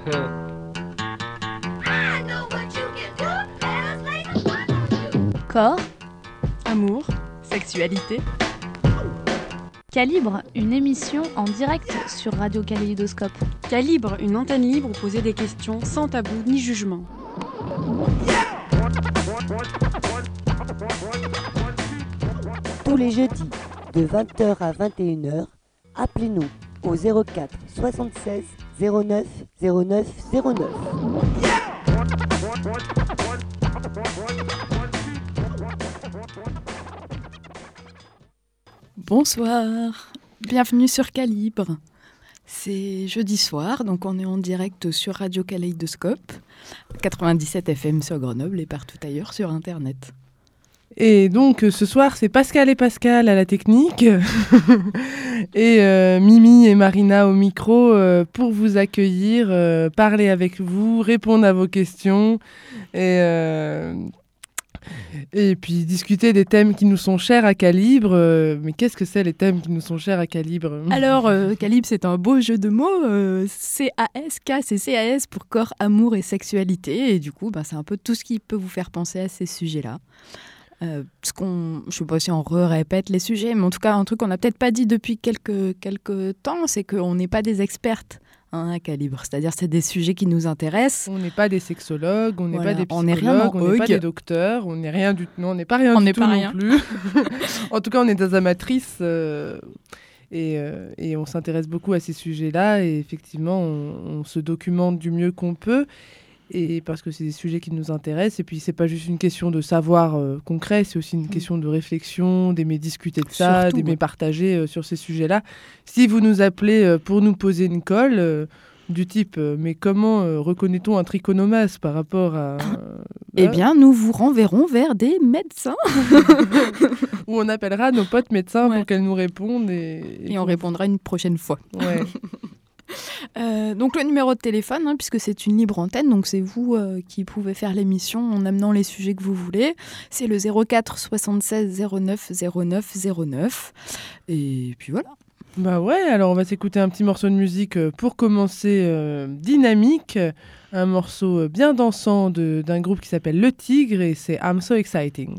Corps, amour, sexualité. Calibre, une émission en direct sur Radio Kaléidoscope. Calibre, une antenne libre où poser des questions sans tabou ni jugement. Tous les jeudis, de 20h à 21h, appelez-nous au 04 76 09 09 09. Bonsoir, bienvenue sur Calibre. C'est jeudi soir, donc on est en direct sur Radio Kaléidoscope, 97 FM sur Grenoble et partout ailleurs sur Internet. Et donc ce soir, c'est Pascal et Pascal à la technique et Mimi et Marina au micro pour vous accueillir, parler avec vous, répondre à vos questions et puis discuter des thèmes qui nous sont chers à Calibre. Mais qu'est-ce que c'est les thèmes qui nous sont chers à Calibre ? Alors, Calibre, c'est un beau jeu de mots. C-A-S-K, c'est C-A-S pour corps, amour et sexualité. Et du coup, c'est un peu tout ce qui peut vous faire penser à ces sujets-là. Je ne sais pas si on répète les sujets, mais en tout cas, un truc qu'on n'a peut-être pas dit depuis quelques temps, c'est qu'on n'est pas des expertes à Calibre. C'est-à-dire c'est des sujets qui nous intéressent. On n'est pas des sexologues, on n'est pas des psychologues, on n'est pas des docteurs, on n'est rien du tout. Non, on n'est pas rien du tout non plus. En tout cas, on est des amatrices et on s'intéresse beaucoup à ces sujets-là. Et effectivement, on se documente du mieux qu'on peut. Et parce que c'est des sujets qui nous intéressent. Et puis, c'est pas juste une question de savoir concret, c'est aussi une question de réflexion, d'aimer discuter de ça, surtout, d'aimer partager sur ces sujets-là. Si vous nous appelez pour nous poser une colle du type « Mais comment reconnaît-on un trichonomase par rapport à… » Eh bien, nous vous renverrons vers des médecins. Ou on appellera nos potes médecins pour qu'elles nous répondent. Et on répondra une prochaine fois. Ouais. Donc le numéro de téléphone, puisque c'est une libre antenne, donc c'est vous qui pouvez faire l'émission en amenant les sujets que vous voulez. C'est le 04 76 09 09 09. Et puis voilà. Bah ouais, alors on va s'écouter un petit morceau de musique pour commencer dynamique. Un morceau bien dansant d'un groupe qui s'appelle Le Tigre et c'est I'm So Exciting.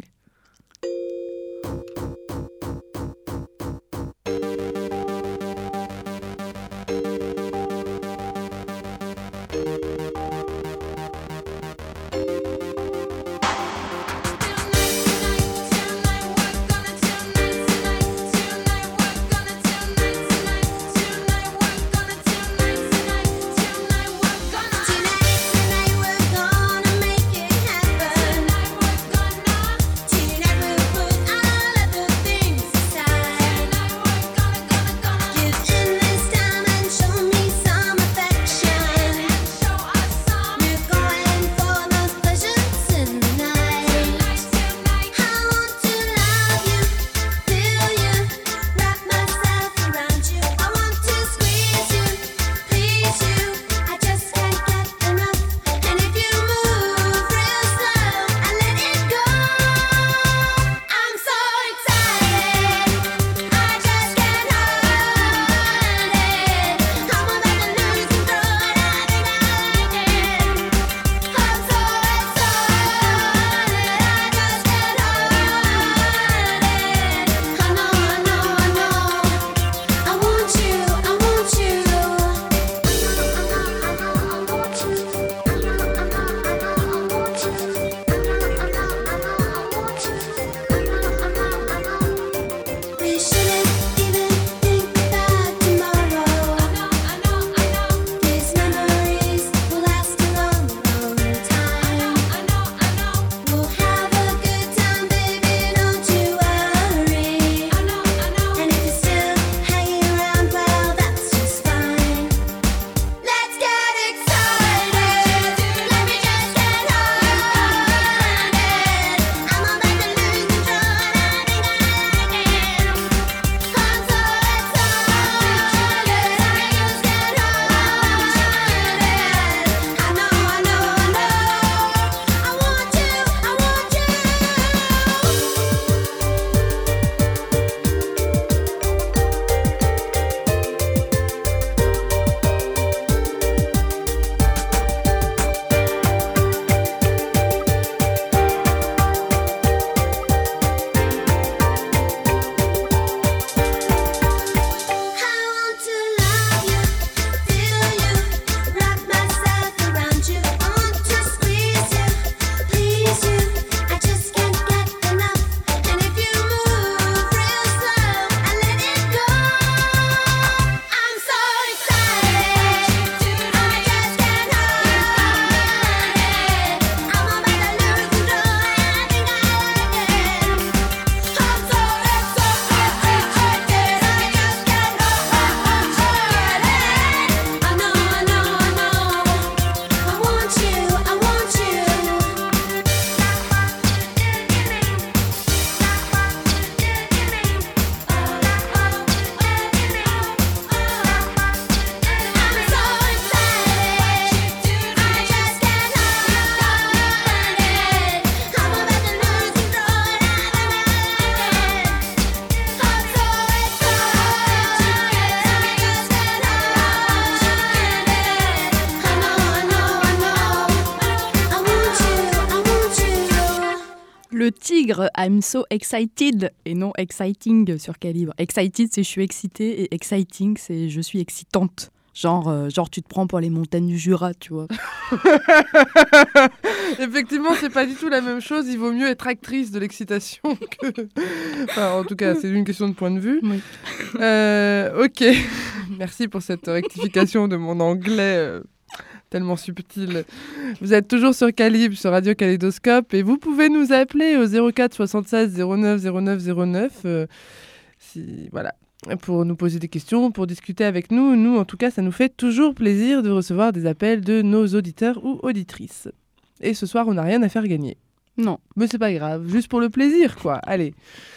Le tigre, I'm so excited, et non exciting sur Calibre. Excited, c'est je suis excitée, et exciting, c'est je suis excitante. Genre, tu te prends pour les montagnes du Jura, tu vois. Effectivement, c'est pas du tout la même chose. Il vaut mieux être actrice de l'excitation que... Enfin, en tout cas, c'est une question de point de vue. Oui. Ok. Merci pour cette rectification de mon anglais tellement subtil. Vous êtes toujours sur Calibre, sur Radio Kaléidoscope, et vous pouvez nous appeler au 04 76 09 09 09. Voilà. Pour nous poser des questions, pour discuter avec nous. Nous, en tout cas, ça nous fait toujours plaisir de recevoir des appels de nos auditeurs ou auditrices. Et ce soir, on n'a rien à faire gagner. Non. Mais c'est pas grave, juste pour le plaisir, quoi. Allez.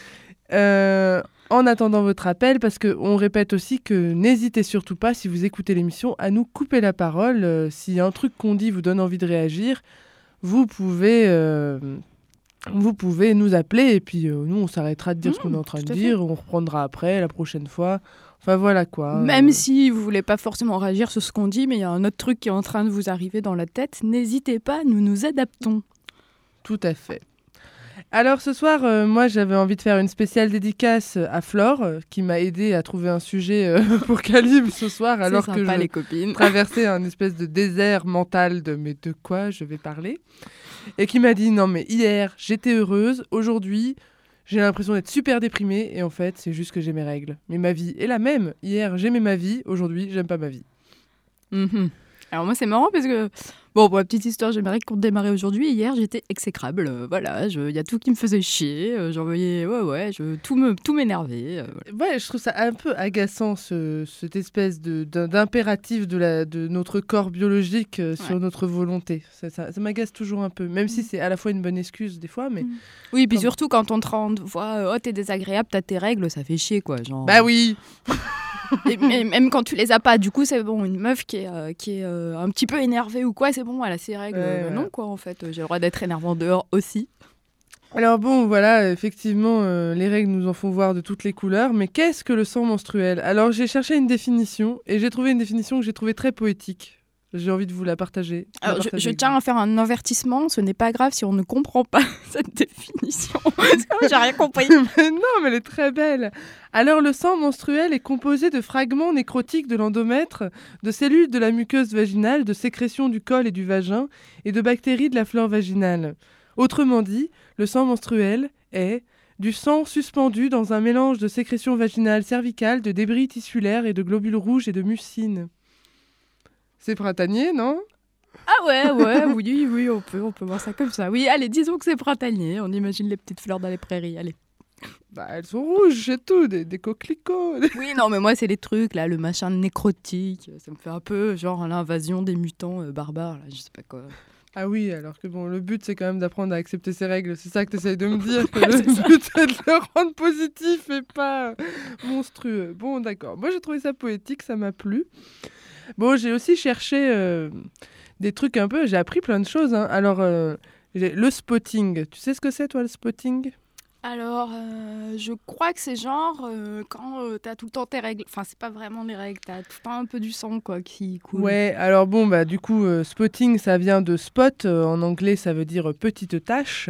En attendant votre appel, parce qu'on répète aussi que n'hésitez surtout pas, si vous écoutez l'émission, à nous couper la parole. Si un truc qu'on dit vous donne envie de réagir, vous pouvez nous appeler et puis nous, on s'arrêtera de dire ce qu'on est en train de dire. On reprendra après, la prochaine fois. Enfin, voilà quoi. Même si vous voulez pas forcément réagir sur ce qu'on dit, mais il y a un autre truc qui est en train de vous arriver dans la tête, n'hésitez pas, nous nous adaptons. Tout à fait. Alors ce soir, moi j'avais envie de faire une spéciale dédicace à Flore, qui m'a aidé à trouver un sujet pour Calibre ce soir, alors sympa, que je les copines. traversais un espèce de désert mental de mais de quoi je vais parler, et qui m'a dit non mais hier j'étais heureuse, aujourd'hui j'ai l'impression d'être super déprimée, et en fait c'est juste que j'ai mes règles. Mais ma vie est la même, hier j'aimais ma vie, aujourd'hui j'aime pas ma vie. Mm-hmm. Alors moi c'est marrant parce que, bon pour la petite histoire, j'ai mes règles qu'on démarrait aujourd'hui, hier j'étais exécrable, voilà, il y a tout qui me faisait chier, j'en voyais, tout m'énervait. Voilà. Ouais, je trouve ça un peu agaçant, cette espèce d'impératif de notre corps biologique sur notre volonté. Ça m'agace toujours un peu, même si c'est à la fois une bonne excuse des fois, mais... Oui, puis surtout quand on te renvoie, oh t'es désagréable, t'as tes règles, ça fait chier quoi, genre... Bah oui. Et même quand tu les as pas, du coup c'est bon, une meuf qui est un petit peu énervée ou quoi, c'est bon, elle a ses règles. Non quoi, en fait, j'ai le droit d'être énervant dehors aussi. Alors bon, voilà, effectivement, les règles nous en font voir de toutes les couleurs, mais qu'est-ce que le sang menstruel ? Alors j'ai cherché une définition, et j'ai trouvé une définition que j'ai trouvée très poétique. J'ai envie de vous la partager. Alors, je tiens à faire un avertissement, ce n'est pas grave si on ne comprend pas cette définition. J'ai rien compris. Mais non, mais elle est très belle. Alors, le sang menstruel est composé de fragments nécrotiques de l'endomètre, de cellules de la muqueuse vaginale, de sécrétions du col et du vagin, et de bactéries de la flore vaginale. Autrement dit, le sang menstruel est du sang suspendu dans un mélange de sécrétions vaginales cervicales, de débris tissulaires et de globules rouges et de mucine. C'est printanier, non ? Ah ouais, oui, on peut voir ça comme ça. Oui, allez, disons que c'est printanier, on imagine les petites fleurs dans les prairies, allez. Bah, elles sont rouges, c'est tout, des coquelicots. Oui, non, mais moi, c'est les trucs, là, le machin nécrotique, ça me fait un peu genre l'invasion des mutants barbares, là, je sais pas quoi. Ah oui, alors que bon, le but, c'est quand même d'apprendre à accepter ses règles, c'est ça que tu essayes de me dire, que le but, c'est de le rendre positif et pas monstrueux. Bon, d'accord, moi, j'ai trouvé ça poétique, ça m'a plu. Bon, j'ai aussi cherché des trucs un peu... J'ai appris plein de choses. Hein. Alors, le spotting. Tu sais ce que c'est, toi, le spotting ? Alors, je crois que c'est genre quand t'as tout le temps tes règles. Enfin, c'est pas vraiment les règles, t'as tout le temps un peu du sang quoi, qui coule. Ouais, alors bon, bah du coup, spotting, ça vient de spot. En anglais, ça veut dire petite tache.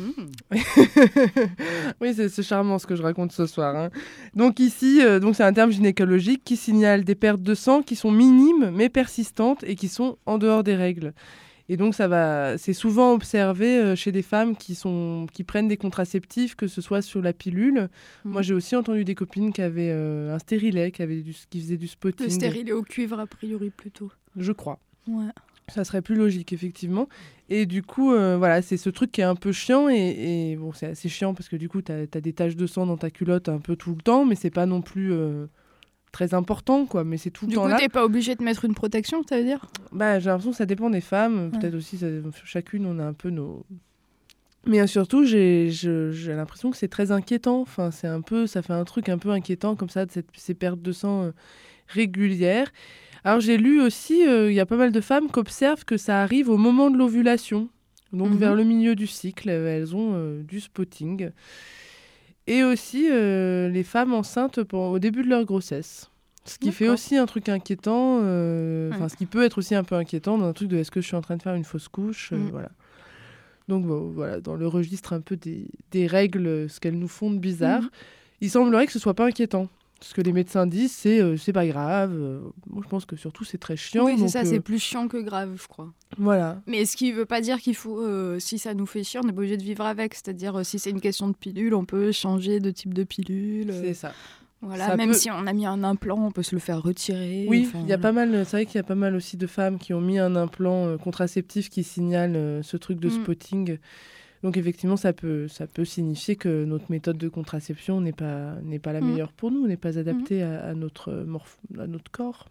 Oui, c'est charmant ce que je raconte ce soir. Hein. Donc ici, c'est un terme gynécologique qui signale des pertes de sang qui sont minimes mais persistantes et qui sont en dehors des règles. Et donc, c'est souvent observé chez des femmes qui prennent des contraceptifs, que ce soit sur la pilule. Moi, j'ai aussi entendu des copines qui avaient un stérilet, qui faisaient du spotting. Le stérilet au cuivre, a priori, plutôt. Je crois. Ouais. Ça serait plus logique, effectivement. Et du coup, voilà, c'est ce truc qui est un peu chiant. Et bon, c'est assez chiant parce que du coup, t'as des taches de sang dans ta culotte un peu tout le temps, mais c'est pas non plus... très important, quoi, mais c'est tout le temps là. Du coup, t'es pas obligé de mettre une protection, ça veut dire ? Bah, j'ai l'impression que ça dépend des femmes. Peut-être aussi, chacune, on a un peu nos... Mais surtout, j'ai l'impression que c'est très inquiétant. Enfin, ça fait un truc un peu inquiétant, comme ça, ces pertes de sang régulières. Alors, j'ai lu aussi, il y a pas mal de femmes qui observent que ça arrive au moment de l'ovulation. Donc, vers le milieu du cycle, elles ont du spotting. Et aussi les femmes enceintes au début de leur grossesse. Ce qui fait aussi un truc inquiétant, ce qui peut être aussi un peu inquiétant dans un truc de est-ce que je suis en train de faire une fausse couche, voilà. Donc voilà, dans le registre un peu des règles, ce qu'elles nous font de bizarre, il semblerait que ce soit pas inquiétant. Ce que les médecins disent, c'est pas grave. Moi, je pense que surtout, c'est très chiant. Oui, c'est donc, ça, c'est plus chiant que grave, je crois. Voilà. Mais ce qui veut pas dire qu'il faut, si ça nous fait chier, on n'est pas obligé de vivre avec. C'est-à-dire, si c'est une question de pilule, on peut changer de type de pilule. C'est ça. Voilà, Ça même peut- si on a mis un implant, on peut se le faire retirer. Oui, Enfin, il y a pas mal. C'est vrai qu'il y a pas mal aussi de femmes qui ont mis un implant contraceptif qui signale ce truc de spotting. Donc effectivement, ça peut signifier que notre méthode de contraception n'est pas la meilleure pour nous, n'est pas adaptée à notre corps.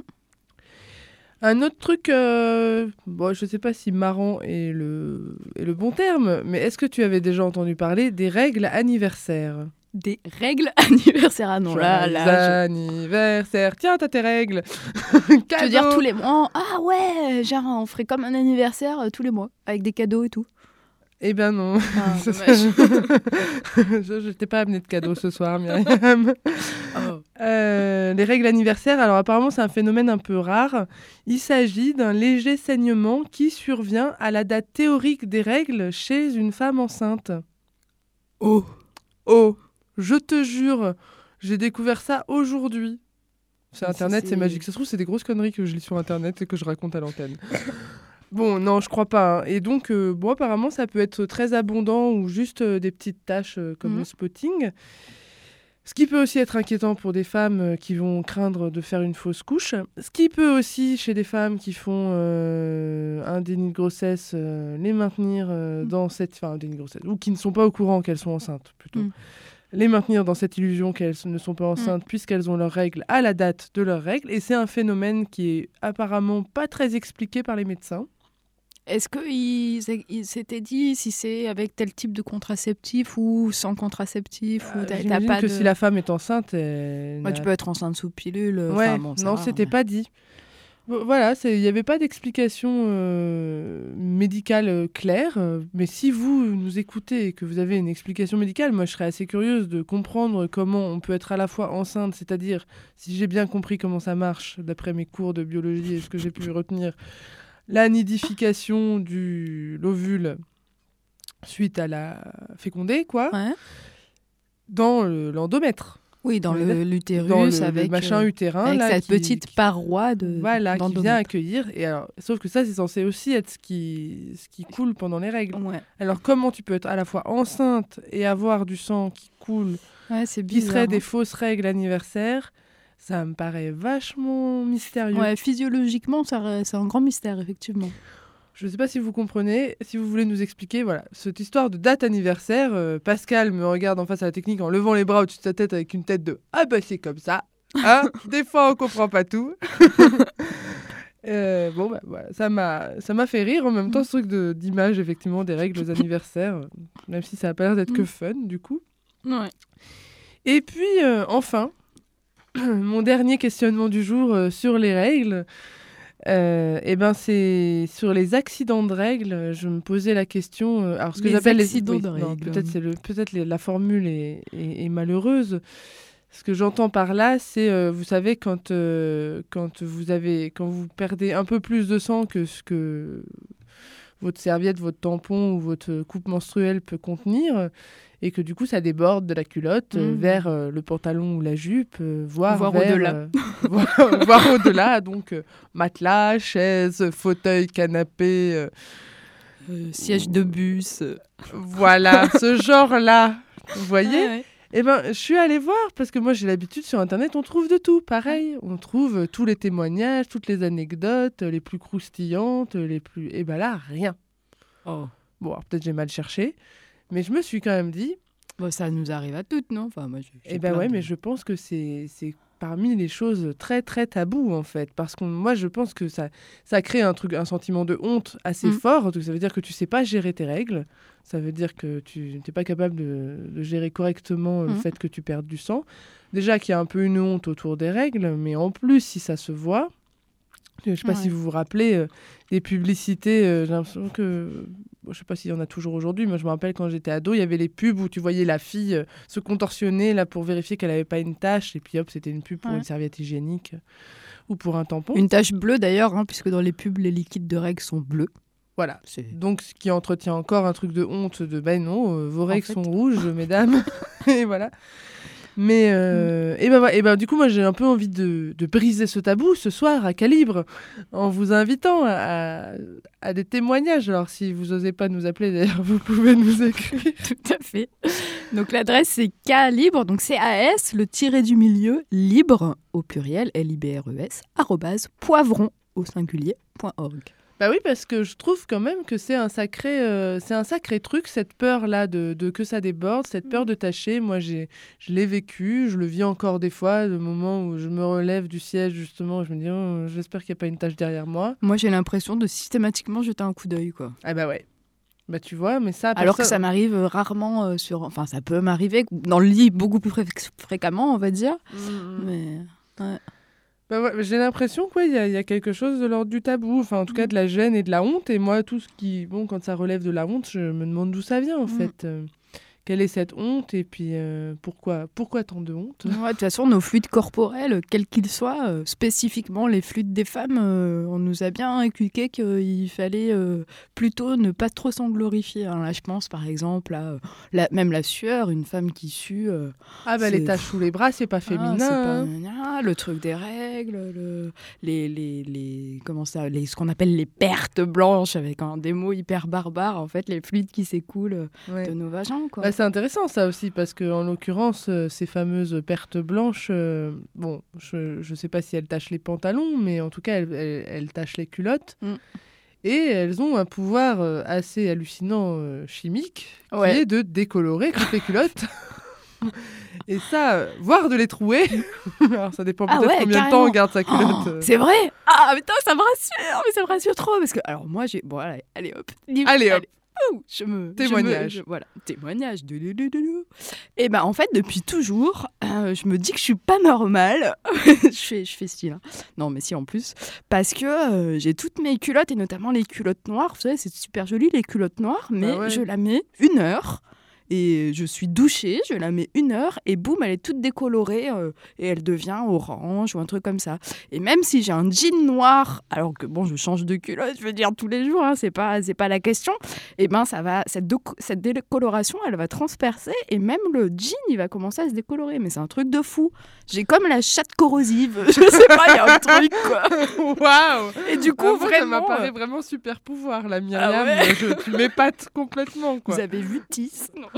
Un autre truc, je ne sais pas si marrant est le bon terme, mais est-ce que tu avais déjà entendu parler des règles anniversaires ? Des règles anniversaires, ah non, Anniversaire, tiens, t'as tes règles. Je veux dire tous les mois. Ah ouais, genre on ferait comme un anniversaire tous les mois, avec des cadeaux et tout. Eh ben non. Ah, dommage. Je t'ai pas amené de cadeau ce soir, Myriam. Les règles anniversaires, alors apparemment c'est un phénomène un peu rare. Il s'agit d'un léger saignement qui survient à la date théorique des règles chez une femme enceinte. Oh, je te jure, j'ai découvert ça aujourd'hui. C'est Internet, c'est magique. Ça se trouve, c'est des grosses conneries que je lis sur Internet et que je raconte à l'antenne. Bon, non, je crois pas. Hein. Et donc, apparemment, ça peut être très abondant ou juste des petites taches comme le spotting. Ce qui peut aussi être inquiétant pour des femmes qui vont craindre de faire une fausse couche. Ce qui peut aussi, chez des femmes qui font un déni de grossesse, les maintenir dans cette... Enfin, un déni de grossesse, ou qui ne sont pas au courant qu'elles sont enceintes, plutôt. Les maintenir dans cette illusion qu'elles ne sont pas enceintes puisqu'elles ont leurs règles à la date de leurs règles. Et c'est un phénomène qui est apparemment pas très expliqué par les médecins. Est-ce qu'ils s'étaient dit si c'est avec tel type de contraceptif ou sans contraceptif ou J'imagine pas que de... si la femme est enceinte... tu peux être enceinte sous pilule. Ouais, non, c'était pas dit. Voilà, il n'y avait pas d'explication médicale claire. Mais si vous nous écoutez et que vous avez une explication médicale, moi je serais assez curieuse de comprendre comment on peut être à la fois enceinte, c'est-à-dire, si j'ai bien compris comment ça marche, d'après mes cours de biologie et ce que j'ai pu retenir, la nidification de l'ovule suite à la fécondée, quoi, dans l'endomètre. Oui, dans l'utérus, avec le machin utérin. Avec là, cette petite paroi de... Voilà, qui vient accueillir. Et alors, sauf que ça, c'est censé aussi être ce qui coule pendant les règles. Ouais. Alors, comment tu peux être à la fois enceinte et avoir du sang qui coule, c'est bizarre, qui serait des fausses règles anniversaires? Ça me paraît vachement mystérieux. Ouais, physiologiquement, c'est un grand mystère, effectivement. Je ne sais pas si vous comprenez, si vous voulez nous expliquer, voilà, cette histoire de date anniversaire, Pascal me regarde en face à la technique en levant les bras au-dessus de sa tête avec une tête de « Ah bah c'est comme ça hein !» Des fois on comprend pas tout. Voilà, ça m'a fait rire en même temps, ce truc d'image effectivement des règles aux anniversaires, même si ça a pas l'air d'être que fun du coup. Ouais. Et puis enfin, mon dernier questionnement du jour sur les règles, c'est sur les accidents de règles. Je me posais la question. Alors ce que j'appelle les accidents de règles. Peut-être la formule est malheureuse. Ce que j'entends par là, c'est vous savez quand vous perdez un peu plus de sang que ce que votre serviette, votre tampon ou votre coupe menstruelle peut contenir, et que du coup ça déborde de la culotte vers le pantalon ou la jupe, voire au-delà. voire au-delà, donc matelas, chaise, fauteuil, canapé, siège de bus. Voilà, ce genre-là, vous voyez. Ouais. Eh ben, je suis allée voir, parce que moi j'ai l'habitude sur Internet, on trouve de tout, pareil. On trouve tous les témoignages, toutes les anecdotes, les plus croustillantes, les plus... Et ben là, rien. Oh. Bon, alors peut-être j'ai mal cherché, mais je me suis quand même dit... Bon, ça nous arrive à toutes, non? Enfin, moi, Eh ben ouais, mais je pense que c'est parmi les choses très très taboues en fait, parce que moi je pense que ça crée un sentiment de honte assez fort. Donc ça veut dire que tu sais pas gérer tes règles, ça veut dire que tu n'es pas capable de gérer correctement le fait que tu perdes du sang. Déjà qu'il y a un peu une honte autour des règles, mais en plus si ça se voit, je sais pas si vous vous rappelez des publicités, j'ai l'impression que... Je sais pas s'il y en a toujours aujourd'hui, mais je me rappelle quand j'étais ado, il y avait les pubs où tu voyais la fille se contorsionner là, pour vérifier qu'elle n'avait pas une tache, et puis hop, c'était une pub pour une serviette hygiénique ou pour un tampon. Une tache bleue d'ailleurs, puisque dans les pubs, les liquides de règles sont bleus. Voilà. C'est... Donc, ce qui entretient encore un truc de honte de ben non, vos règles fait... sont rouges, mesdames. Et voilà. Mais et ben, du coup, moi, j'ai un peu envie de briser ce tabou ce soir à Calibre, en vous invitant à des témoignages. Alors, si vous n'osez pas nous appeler, d'ailleurs, vous pouvez nous écrire. Tout à fait. Donc, l'adresse, c'est Calibre, donc CAS, le tiré du milieu, libre, au pluriel, LIBRES, @poivron, au singulier.org. Bah oui, parce que je trouve quand même que c'est un sacré truc, cette peur-là de que ça déborde, cette peur de tâcher. Moi, je l'ai vécu, je le vis encore des fois, le moment où je me relève du siège, justement, je me dis, oh, j'espère qu'il n'y a pas une tâche derrière moi. Moi, j'ai l'impression de systématiquement jeter un coup d'œil, quoi. Ah bah ouais. Bah tu vois, mais ça... Alors que ça m'arrive rarement Enfin, ça peut m'arriver dans le lit beaucoup plus fréquemment, on va dire. Mais... Ouais. Bah ouais, j'ai l'impression qu'il y a quelque chose de l'ordre du tabou, enfin en tout cas de la gêne et de la honte. Et moi, tout ce qui... Bon, quand ça relève de la honte, je me demande d'où ça vient en fait. Quelle est cette honte et puis pourquoi tant de honte? Ouais, de toute façon, nos fluides corporels, quels qu'ils soient, spécifiquement les fluides des femmes, on nous a bien inculqué qu'il fallait plutôt ne pas trop s'en glorifier. Hein. Là, je pense par exemple à même la sueur, une femme qui sue. Les taches sous les bras, c'est pas féminin. Le truc des règles, ce qu'on appelle les pertes blanches, avec des mots hyper barbares, en fait, les fluides qui s'écoulent de nos vagins, quoi. C'est intéressant ça aussi parce que en l'occurrence ces fameuses pertes blanches, bon, je sais pas si elles tachent les pantalons, mais en tout cas elles tachent les culottes et elles ont un pouvoir assez hallucinant chimique qui est de décolorer toutes les culottes. Et ça, voire de les trouer. Alors ça dépend peut-être combien de temps on garde sa culotte. C'est vrai. Ah putain, ça me rassure trop parce que alors moi j'ai allez hop. Témoignage. Témoignage. Et ben en fait depuis toujours, je me dis que je suis pas normale. je fais style. Hein. Non mais si en plus parce que j'ai toutes mes culottes et notamment les culottes noires. Vous savez c'est super joli les culottes noires, mais je la mets 1 heure. Et je suis douchée, je la mets 1 heure et boum, elle est toute décolorée et elle devient orange ou un truc comme ça. Et même si j'ai un jean noir, alors que bon, je change de culotte, je veux dire tous les jours, hein, c'est pas la question. Et ben ça va, cette décoloration, elle va transpercer et même le jean, il va commencer à se décolorer. Mais c'est un truc de fou. J'ai comme la chatte corrosive. Je sais pas, il y a un truc quoi. Waouh. Et du coup vraiment, ça m'apparaît vraiment super pouvoir, la Myriam. Tu m'épates complètement quoi. Vous avez vu Tis? Non.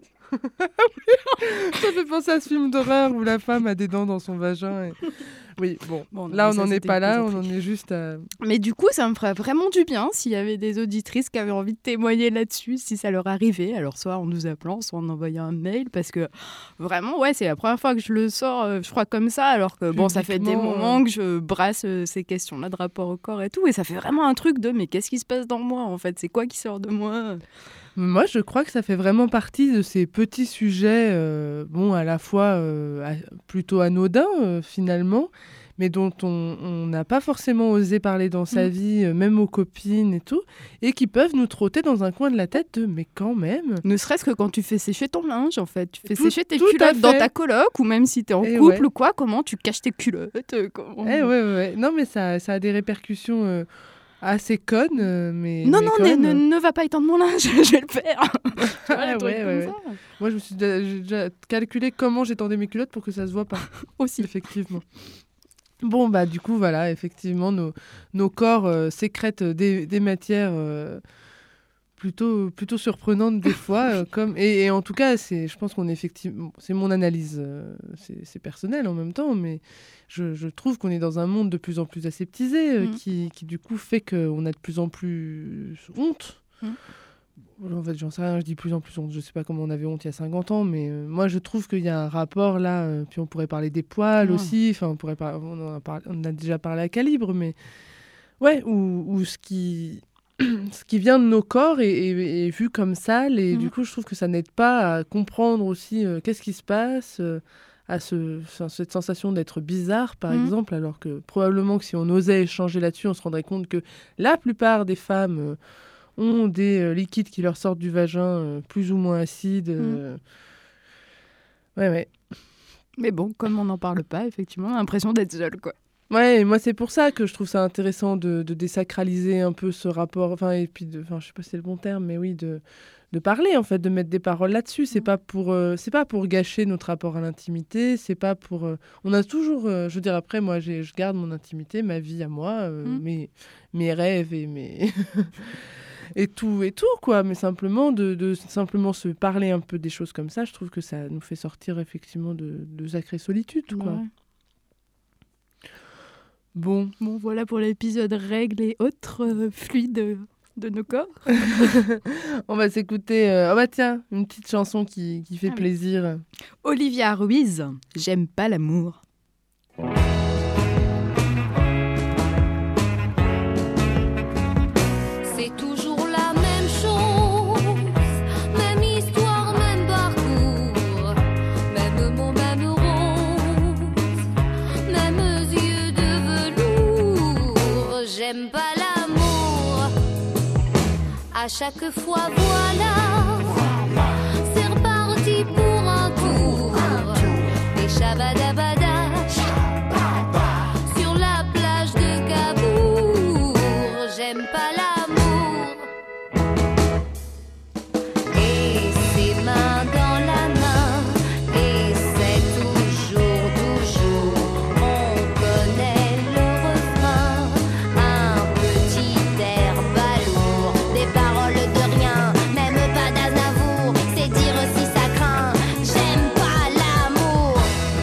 Ça fait penser à ce film d'horreur où la femme a des dents dans son vagin. Oui, bon là on n'en est pas là, on en est juste à... Mais du coup, ça me ferait vraiment du bien s'il y avait des auditrices qui avaient envie de témoigner là-dessus, si ça leur arrivait. Alors soit en nous appelant, soit en envoyant un mail, parce que vraiment, c'est la première fois que je le sors, je crois comme ça, alors que bon, ça fait des moments que je brasse ces questions-là de rapport au corps et tout, et ça fait vraiment un truc de mais qu'est-ce qui se passe dans moi en fait? C'est quoi qui sort de moi? Moi, je crois que ça fait vraiment partie de ces petits sujets, à la fois plutôt anodins, finalement, mais dont on n'a pas forcément osé parler dans sa vie, même aux copines et tout, et qui peuvent nous trotter dans un coin de la tête de « mais quand même !» Ne serait-ce que quand tu fais sécher ton linge, en fait. Tu fais sécher tes culottes dans ta coloc, ou même si tu es en couple ou quoi, comment tu caches tes culottes Non, mais ça a des répercussions... assez conne, mais... Non, même... ne va pas étendre mon linge, je vais le faire. Moi, j'ai déjà calculé comment j'étendais mes culottes pour que ça se voit pas. Aussi. Effectivement. Bon, du coup, voilà, effectivement, nos corps sécrètent des matières plutôt surprenantes des fois. Et en tout cas, je pense qu'on est effectivement... C'est mon analyse, c'est personnel en même temps, mais... Je trouve qu'on est dans un monde de plus en plus aseptisé qui du coup fait qu'on a de plus en plus honte. En fait, j'en sais rien, je dis plus en plus honte. Je sais pas comment on avait honte il y a 50 ans, mais moi je trouve qu'il y a un rapport là. Puis on pourrait parler des poils aussi. Enfin, on a déjà parlé à Calibre, mais où ce qui vient de nos corps est vu comme sale. Et du coup, je trouve que ça n'aide pas à comprendre aussi qu'est-ce qui se passe. À cette sensation d'être bizarre, par exemple, alors que probablement que si on osait échanger là-dessus, on se rendrait compte que la plupart des femmes ont des liquides qui leur sortent du vagin plus ou moins acides. Mais bon, comme on n'en parle pas, effectivement, on a l'impression d'être seul, quoi. Ouais, et moi c'est pour ça que je trouve ça intéressant de désacraliser un peu ce rapport, et puis je sais pas si c'est le bon terme, mais oui, de parler en fait, de mettre des paroles là-dessus. C'est pas pour gâcher notre rapport à l'intimité, c'est pas pour. On a toujours, je veux dire, après moi je garde mon intimité, ma vie à moi, mes rêves et mes et tout quoi, mais simplement de simplement se parler un peu des choses comme ça, je trouve que ça nous fait sortir effectivement de sacrée solitude quoi. Ouais. Bon, voilà pour l'épisode règles et autres fluides de nos corps. on va s'écouter tiens, une petite chanson qui fait plaisir. Olivia Ruiz, J'aime pas l'amour. C'est toujours la même chose, même histoire, même parcours, même mot, même rose, mêmes yeux de velours. J'aime pas l'amour, à chaque fois voilà, c'est reparti pour un tour, des chabadabada sur la plage de Cabourg. J'aime pas l'amour, et ses mains dans la main, et c'est toujours, on connaît le refrain, un petit air balourd, des paroles de rien, même pas d'Aznavour, c'est dire si ça craint. J'aime pas l'amour.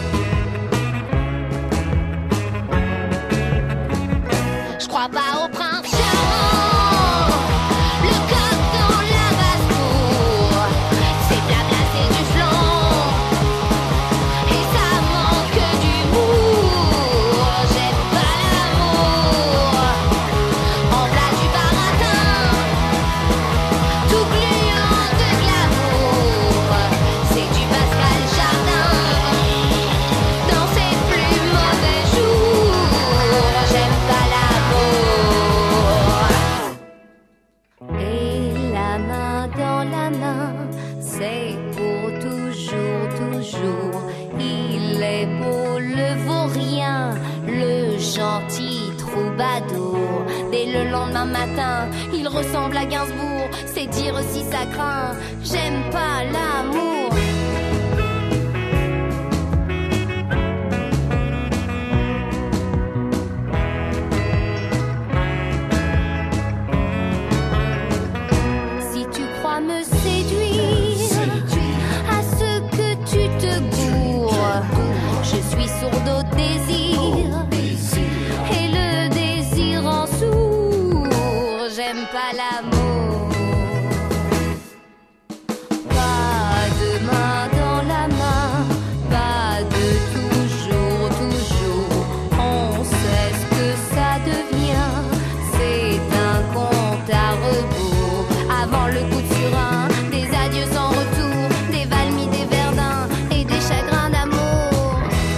Je crois pas au prince charmant, le coq dans la basse-cour, c'est blabla, c'est du flan, et ça manque d'humour. J'aime pas l'amour, en plat du baratin, tout gluant de glamour, c'est du Pascal Jardin, dans ses plus mauvais jours. J'aime pas l'amour, et la main dans la main, c'est pour toujours, il est beau le vaurien, le gentil troubadour. Dès le lendemain matin, il ressemble à Gainsbourg, c'est dire si ça craint. J'aime pas l'amour. Si tu crois me séduire, à ce que tu te gourres, je suis sourde au désir, et le désir en sourd. J'aime pas l'amour, pas de main dans la main, pas de toujours, on sait ce que ça devient, c'est un compte à rebours, avant le coup de surin, des adieux sans retour, des Valmy, des Verdun et des chagrins d'amour.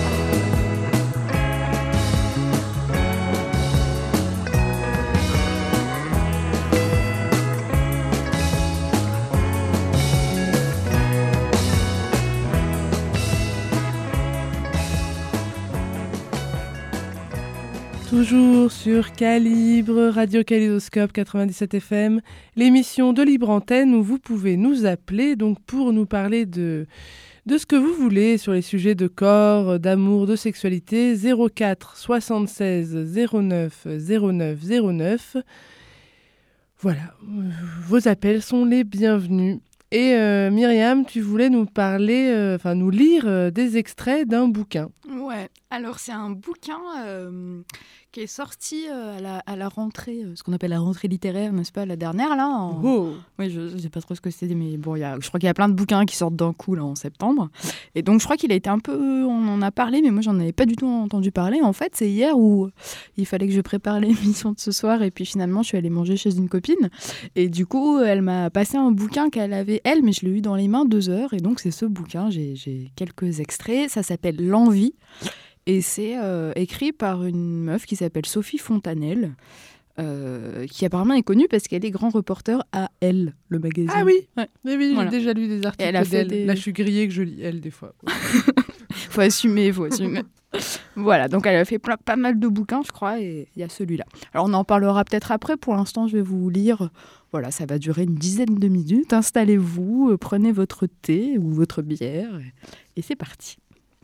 Toujours sur Calibre, Radio Kaléidoscope 97 FM, l'émission de Libre Antenne où vous pouvez nous appeler donc pour nous parler de ce que vous voulez sur les sujets de corps, d'amour, de sexualité. 04 76 09 09 09. Voilà, vos appels sont les bienvenus. Et Myriam, tu voulais nous parler, nous lire des extraits d'un bouquin. Ouais, alors c'est un bouquin qui est sorti à la rentrée, ce qu'on appelle la rentrée littéraire, n'est-ce pas, la dernière là. Oui, je ne sais pas trop ce que c'était, mais bon, je crois qu'il y a plein de bouquins qui sortent d'un coup là en septembre. Et donc je crois qu'il a été un peu, on en a parlé, mais moi j'en avais pas du tout entendu parler. En fait, c'est hier où il fallait que je prépare l'émission de ce soir, et puis finalement je suis allée manger chez une copine, et du coup elle m'a passé un bouquin qu'elle avait elle, mais je l'ai eu dans les mains 2 heures, et donc c'est ce bouquin. J'ai quelques extraits. Ça s'appelle L'Envie. Et c'est écrit par une meuf qui s'appelle Sophie Fontanelle, qui apparemment est connue parce qu'elle est grand reporter à Elle, le magazine. Ah oui, ouais. Mais oui, Voilà. j'ai déjà lu des articles Elle a fait d'elle. Là, je suis grillée que je lis Elle des fois. Faut assumer. Voilà, donc elle a fait pas mal de bouquins, je crois, et il y a celui-là. Alors on en parlera peut-être après. Pour l'instant, je vais vous lire. Voilà, ça va durer une dizaine de minutes. Installez-vous, prenez votre thé ou votre bière, et c'est parti.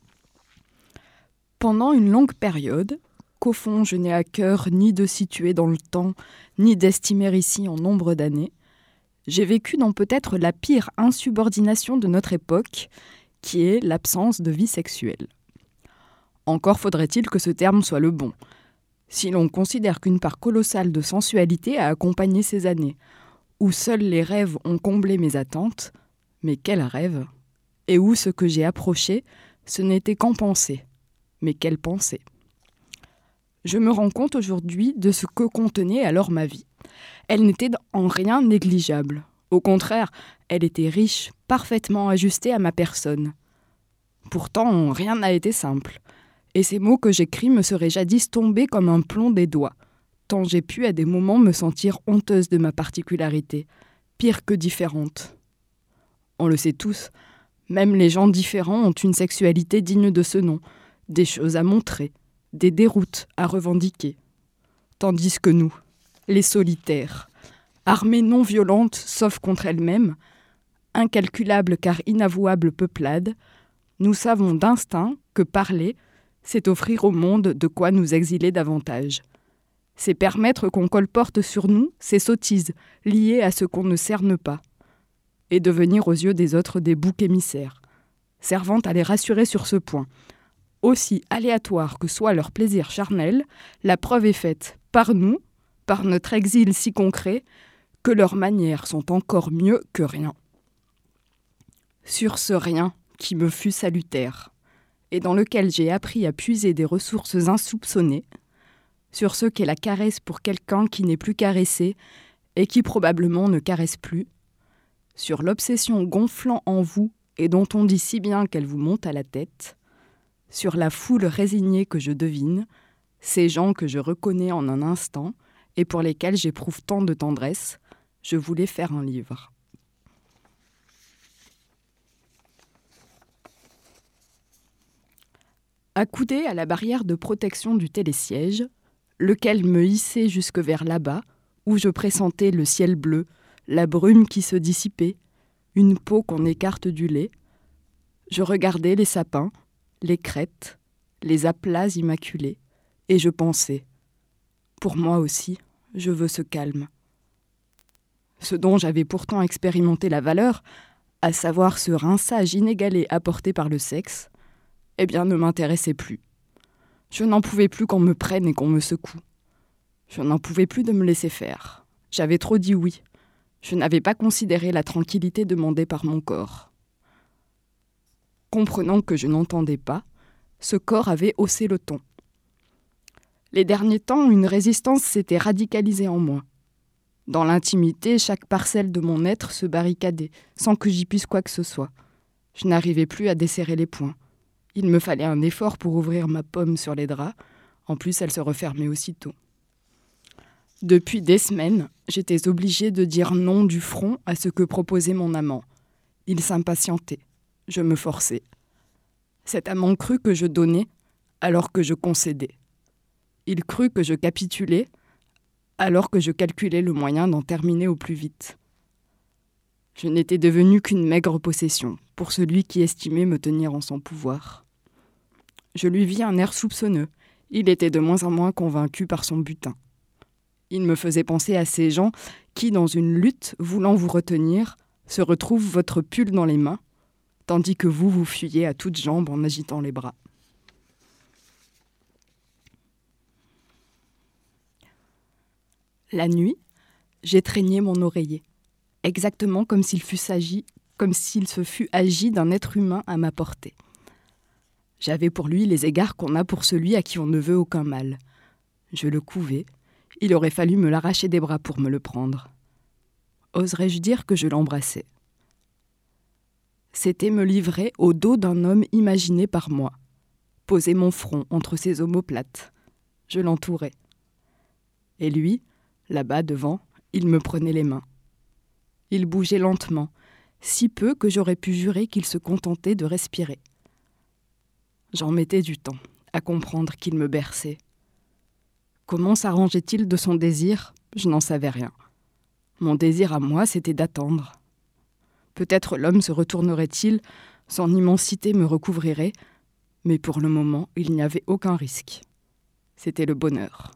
Pendant une longue période, qu'au fond, je n'ai à cœur ni de situer dans le temps, ni d'estimer ici en nombre d'années, j'ai vécu dans peut-être la pire insubordination de notre époque, qui est l'absence de vie sexuelle. Encore faudrait-il que ce terme soit le bon. Si l'on considère qu'une part colossale de sensualité a accompagné ces années, où seuls les rêves ont comblé mes attentes, mais quels rêves! Et où ce que j'ai approché, ce n'était qu'en pensée. Mais quelle pensée! Je me rends compte aujourd'hui de ce que contenait alors ma vie. Elle n'était en rien négligeable. Au contraire, elle était riche, parfaitement ajustée à ma personne. Pourtant, rien n'a été simple. Et ces mots que j'écris me seraient jadis tombés comme un plomb des doigts, tant j'ai pu à des moments me sentir honteuse de ma particularité, pire que différente. On le sait tous, même les gens différents ont une sexualité digne de ce nom, des choses à montrer, des déroutes à revendiquer. Tandis que nous, les solitaires, armées non violentes sauf contre elles-mêmes, incalculables car inavouables peuplades, nous savons d'instinct que parler, c'est offrir au monde de quoi nous exiler davantage. C'est permettre qu'on colporte sur nous ces sottises liées à ce qu'on ne cerne pas, et devenir aux yeux des autres des boucs émissaires, servant à les rassurer sur ce point. Aussi aléatoire que soit leur plaisir charnel, la preuve est faite par nous, par notre exil si concret, que leurs manières sont encore mieux que rien. Sur ce rien qui me fut salutaire, et dans lequel j'ai appris à puiser des ressources insoupçonnées, sur ce qu'est la caresse pour quelqu'un qui n'est plus caressé et qui probablement ne caresse plus, sur l'obsession gonflant en vous et dont on dit si bien qu'elle vous monte à la tête, sur la foule résignée que je devine, ces gens que je reconnais en un instant et pour lesquels j'éprouve tant de tendresse, je voulais faire un livre. Accoudé à la barrière de protection du télésiège, lequel me hissait jusque vers là-bas, où je pressentais le ciel bleu, la brume qui se dissipait, une peau qu'on écarte du lait, je regardais les sapins, les crêtes, les aplats immaculés, et je pensais, pour moi aussi, je veux ce calme. Ce dont j'avais pourtant expérimenté la valeur, à savoir ce rinçage inégalé apporté par le sexe, eh bien ne m'intéressait plus. Je n'en pouvais plus qu'on me prenne et qu'on me secoue. Je n'en pouvais plus de me laisser faire. J'avais trop dit oui. Je n'avais pas considéré la tranquillité demandée par mon corps. Comprenant que je n'entendais pas, ce corps avait haussé le ton. Les derniers temps, une résistance s'était radicalisée en moi. Dans l'intimité, chaque parcelle de mon être se barricadait, sans que j'y puisse quoi que ce soit. Je n'arrivais plus à desserrer les poings. Il me fallait un effort pour ouvrir ma pomme sur les draps. En plus, elle se refermait aussitôt. Depuis des semaines, j'étais obligée de dire non du front à ce que proposait mon amant. Il s'impatientait. Je me forçais. Cet amant crut que je donnais alors que je concédais. Il crut que je capitulais alors que je calculais le moyen d'en terminer au plus vite. Je n'étais devenue qu'une maigre possession pour celui qui estimait me tenir en son pouvoir. Je lui vis un air soupçonneux. Il était de moins en moins convaincu par son butin. Il me faisait penser à ces gens qui, dans une lutte voulant vous retenir, se retrouvent votre pull dans les mains, tandis que vous fuyez à toutes jambes en agitant les bras. La nuit, j'étreignais mon oreiller, exactement comme s'il se fût agi d'un être humain à ma portée. J'avais pour lui les égards qu'on a pour celui à qui on ne veut aucun mal. Je le couvais, il aurait fallu me l'arracher des bras pour me le prendre. Oserais-je dire que je l'embrassais ? C'était me livrer au dos d'un homme imaginé par moi, poser mon front entre ses omoplates. Je l'entourais. Et lui, là-bas devant, il me prenait les mains. Il bougeait lentement, si peu que j'aurais pu jurer qu'il se contentait de respirer. J'en mettais du temps, à comprendre qu'il me berçait. Comment s'arrangeait-il de son désir ? Je n'en savais rien. Mon désir à moi, c'était d'attendre. Peut-être l'homme se retournerait-il, son immensité me recouvrirait, mais pour le moment, il n'y avait aucun risque. C'était le bonheur.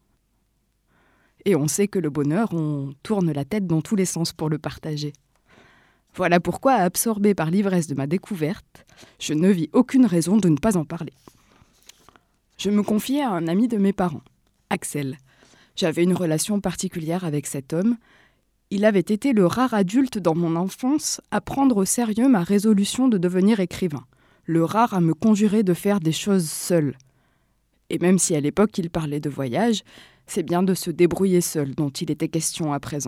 Et on sait que le bonheur, on tourne la tête dans tous les sens pour le partager. Voilà pourquoi, absorbée par l'ivresse de ma découverte, je ne vis aucune raison de ne pas en parler. Je me confiais à un ami de mes parents, Axel. J'avais une relation particulière avec cet homme. Il avait été le rare adulte dans mon enfance à prendre au sérieux ma résolution de devenir écrivain, le rare à me conjurer de faire des choses seul. Et même si à l'époque il parlait de voyage, c'est bien de se débrouiller seul dont il était question à présent.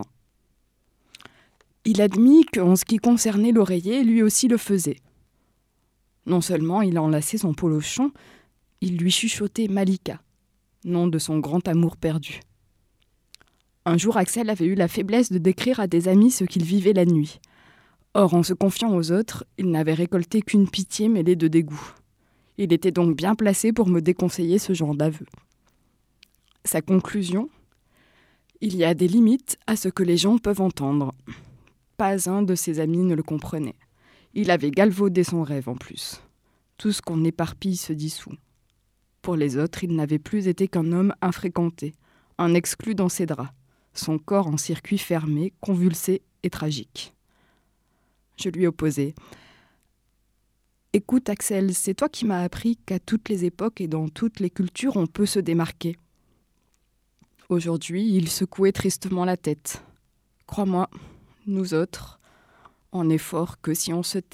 Il admit qu'en ce qui concernait l'oreiller, lui aussi le faisait. Non seulement il enlaçait son polochon, il lui chuchotait Malika, nom de son grand amour perdu. Un jour, Axel avait eu la faiblesse de décrire à des amis ce qu'il vivait la nuit. Or, en se confiant aux autres, il n'avait récolté qu'une pitié mêlée de dégoût. Il était donc bien placé pour me déconseiller ce genre d'aveu. Sa conclusion ? Il y a des limites à ce que les gens peuvent entendre. Pas un de ses amis ne le comprenait. Il avait galvaudé son rêve en plus. Tout ce qu'on éparpille se dissout. Pour les autres, il n'avait plus été qu'un homme infréquenté, un exclu dans ses draps, son corps en circuit fermé, convulsé et tragique. Je lui opposai. « Écoute Axel, c'est toi qui m'as appris qu'à toutes les époques et dans toutes les cultures, on peut se démarquer. » Aujourd'hui, il secouait tristement la tête. « Crois-moi, nous autres, on n'est fort que si on se tait. »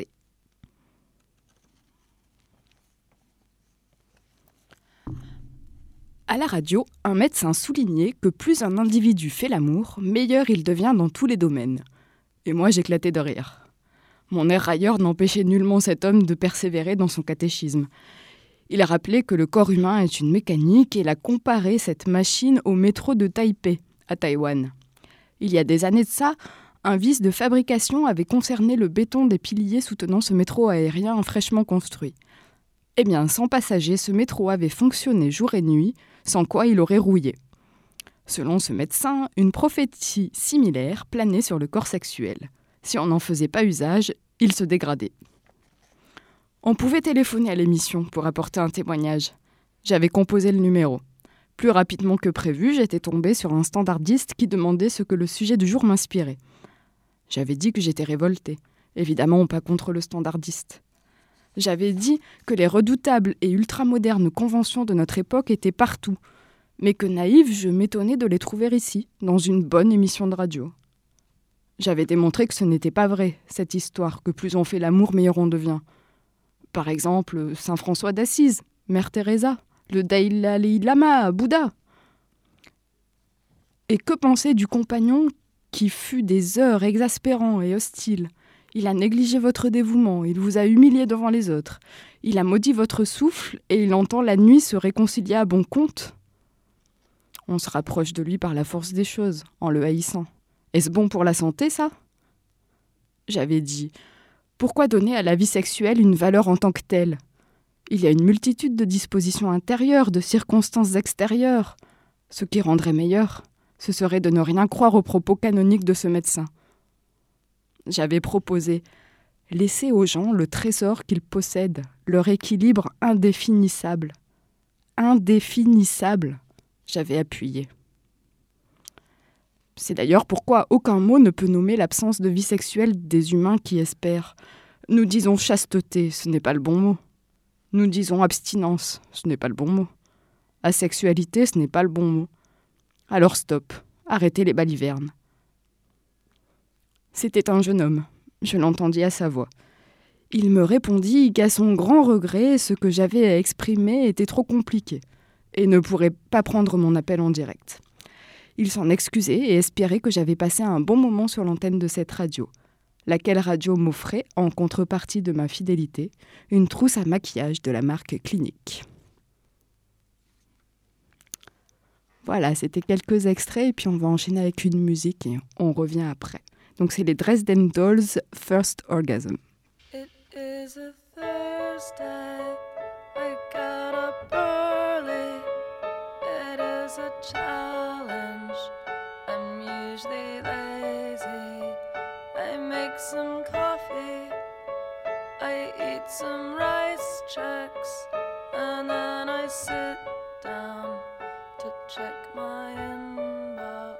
À la radio, un médecin soulignait que plus un individu fait l'amour, meilleur il devient dans tous les domaines. Et moi, j'éclatais de rire. Mon air railleur n'empêchait nullement cet homme de persévérer dans son catéchisme. Il a rappelé que le corps humain est une mécanique et il a comparé cette machine au métro de Taipei, à Taïwan. Il y a des années de ça, un vice de fabrication avait concerné le béton des piliers soutenant ce métro aérien fraîchement construit. Eh bien, sans passagers, ce métro avait fonctionné jour et nuit, sans quoi il aurait rouillé. Selon ce médecin, une prophétie similaire planait sur le corps sexuel. Si on n'en faisait pas usage, il se dégradait. On pouvait téléphoner à l'émission pour apporter un témoignage. J'avais composé le numéro. Plus rapidement que prévu, j'étais tombée sur un standardiste qui demandait ce que le sujet du jour m'inspirait. J'avais dit que j'étais révoltée. Évidemment, pas contre le standardiste. J'avais dit que les redoutables et ultramodernes conventions de notre époque étaient partout, mais que naïve, je m'étonnais de les trouver ici, dans une bonne émission de radio. J'avais démontré que ce n'était pas vrai, cette histoire, que plus on fait l'amour, meilleur on devient. Par exemple, Saint François d'Assise, Mère Teresa, le Dalai Lama, Bouddha. Et que penser du compagnon qui fut des heures exaspérant et hostile ? Il a négligé votre dévouement, il vous a humilié devant les autres. Il a maudit votre souffle et il entend la nuit se réconcilier à bon compte. On se rapproche de lui par la force des choses, en le haïssant. Est-ce bon pour la santé, ça ? J'avais dit, pourquoi donner à la vie sexuelle une valeur en tant que telle ? Il y a une multitude de dispositions intérieures, de circonstances extérieures. Ce qui rendrait meilleur, ce serait de ne rien croire aux propos canoniques de ce médecin. J'avais proposé « Laissez aux gens le trésor qu'ils possèdent, leur équilibre indéfinissable. » Indéfinissable, j'avais appuyé. C'est d'ailleurs pourquoi aucun mot ne peut nommer l'absence de vie sexuelle des humains qui espèrent. Nous disons chasteté, ce n'est pas le bon mot. Nous disons abstinence, ce n'est pas le bon mot. Asexualité, ce n'est pas le bon mot. Alors stop, arrêtez les balivernes. C'était un jeune homme, je l'entendis à sa voix. Il me répondit qu'à son grand regret, ce que j'avais à exprimer était trop compliqué et ne pourrait pas prendre mon appel en direct. Il s'en excusait et espérait que j'avais passé un bon moment sur l'antenne de cette radio, laquelle radio m'offrait, en contrepartie de ma fidélité, une trousse à maquillage de la marque Clinique. Voilà, c'était quelques extraits et puis on va enchaîner avec une musique et on revient après. Donc c'est les Dresden Dolls First Orgasm. It is a Thursday, I got up early. It is a challenge. I'm usually lazy. I make some coffee. I eat some rice checks. And then I sit down to check my inbox.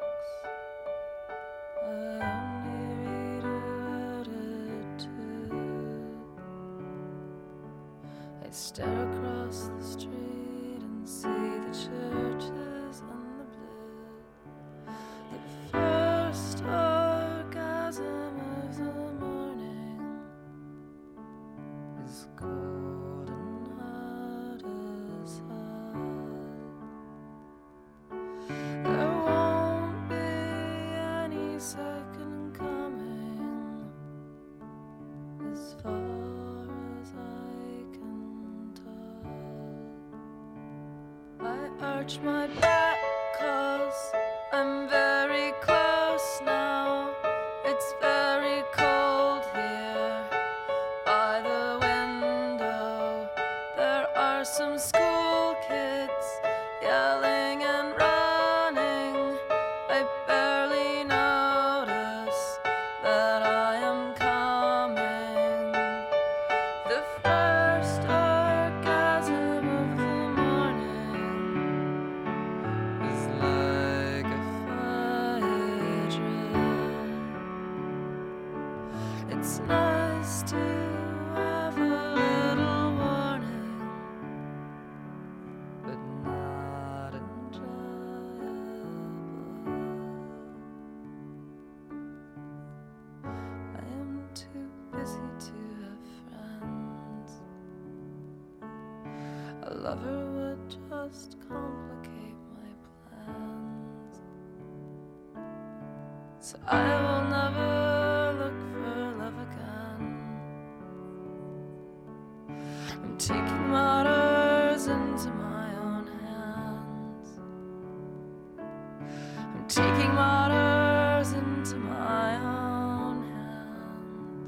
I only read about it too. I stare across the street and see the churches and the blue. The first orgasm of the morning is cold and hot as hell. There won't be any second coming, as far as I can tell. I arch my back 'cause I'm very close now. It's very cold here by the window. There are some school kids yelling and running. I barely notice that I am coming. The first orgasm of the morning is like a fire drill. It's nice to have a little warning, but not enjoyable. I am too busy to have friends. A lover would just complicate my plans. So I will never look for love again. I'm taking matters into my own hands. I'm taking matters into my own hands.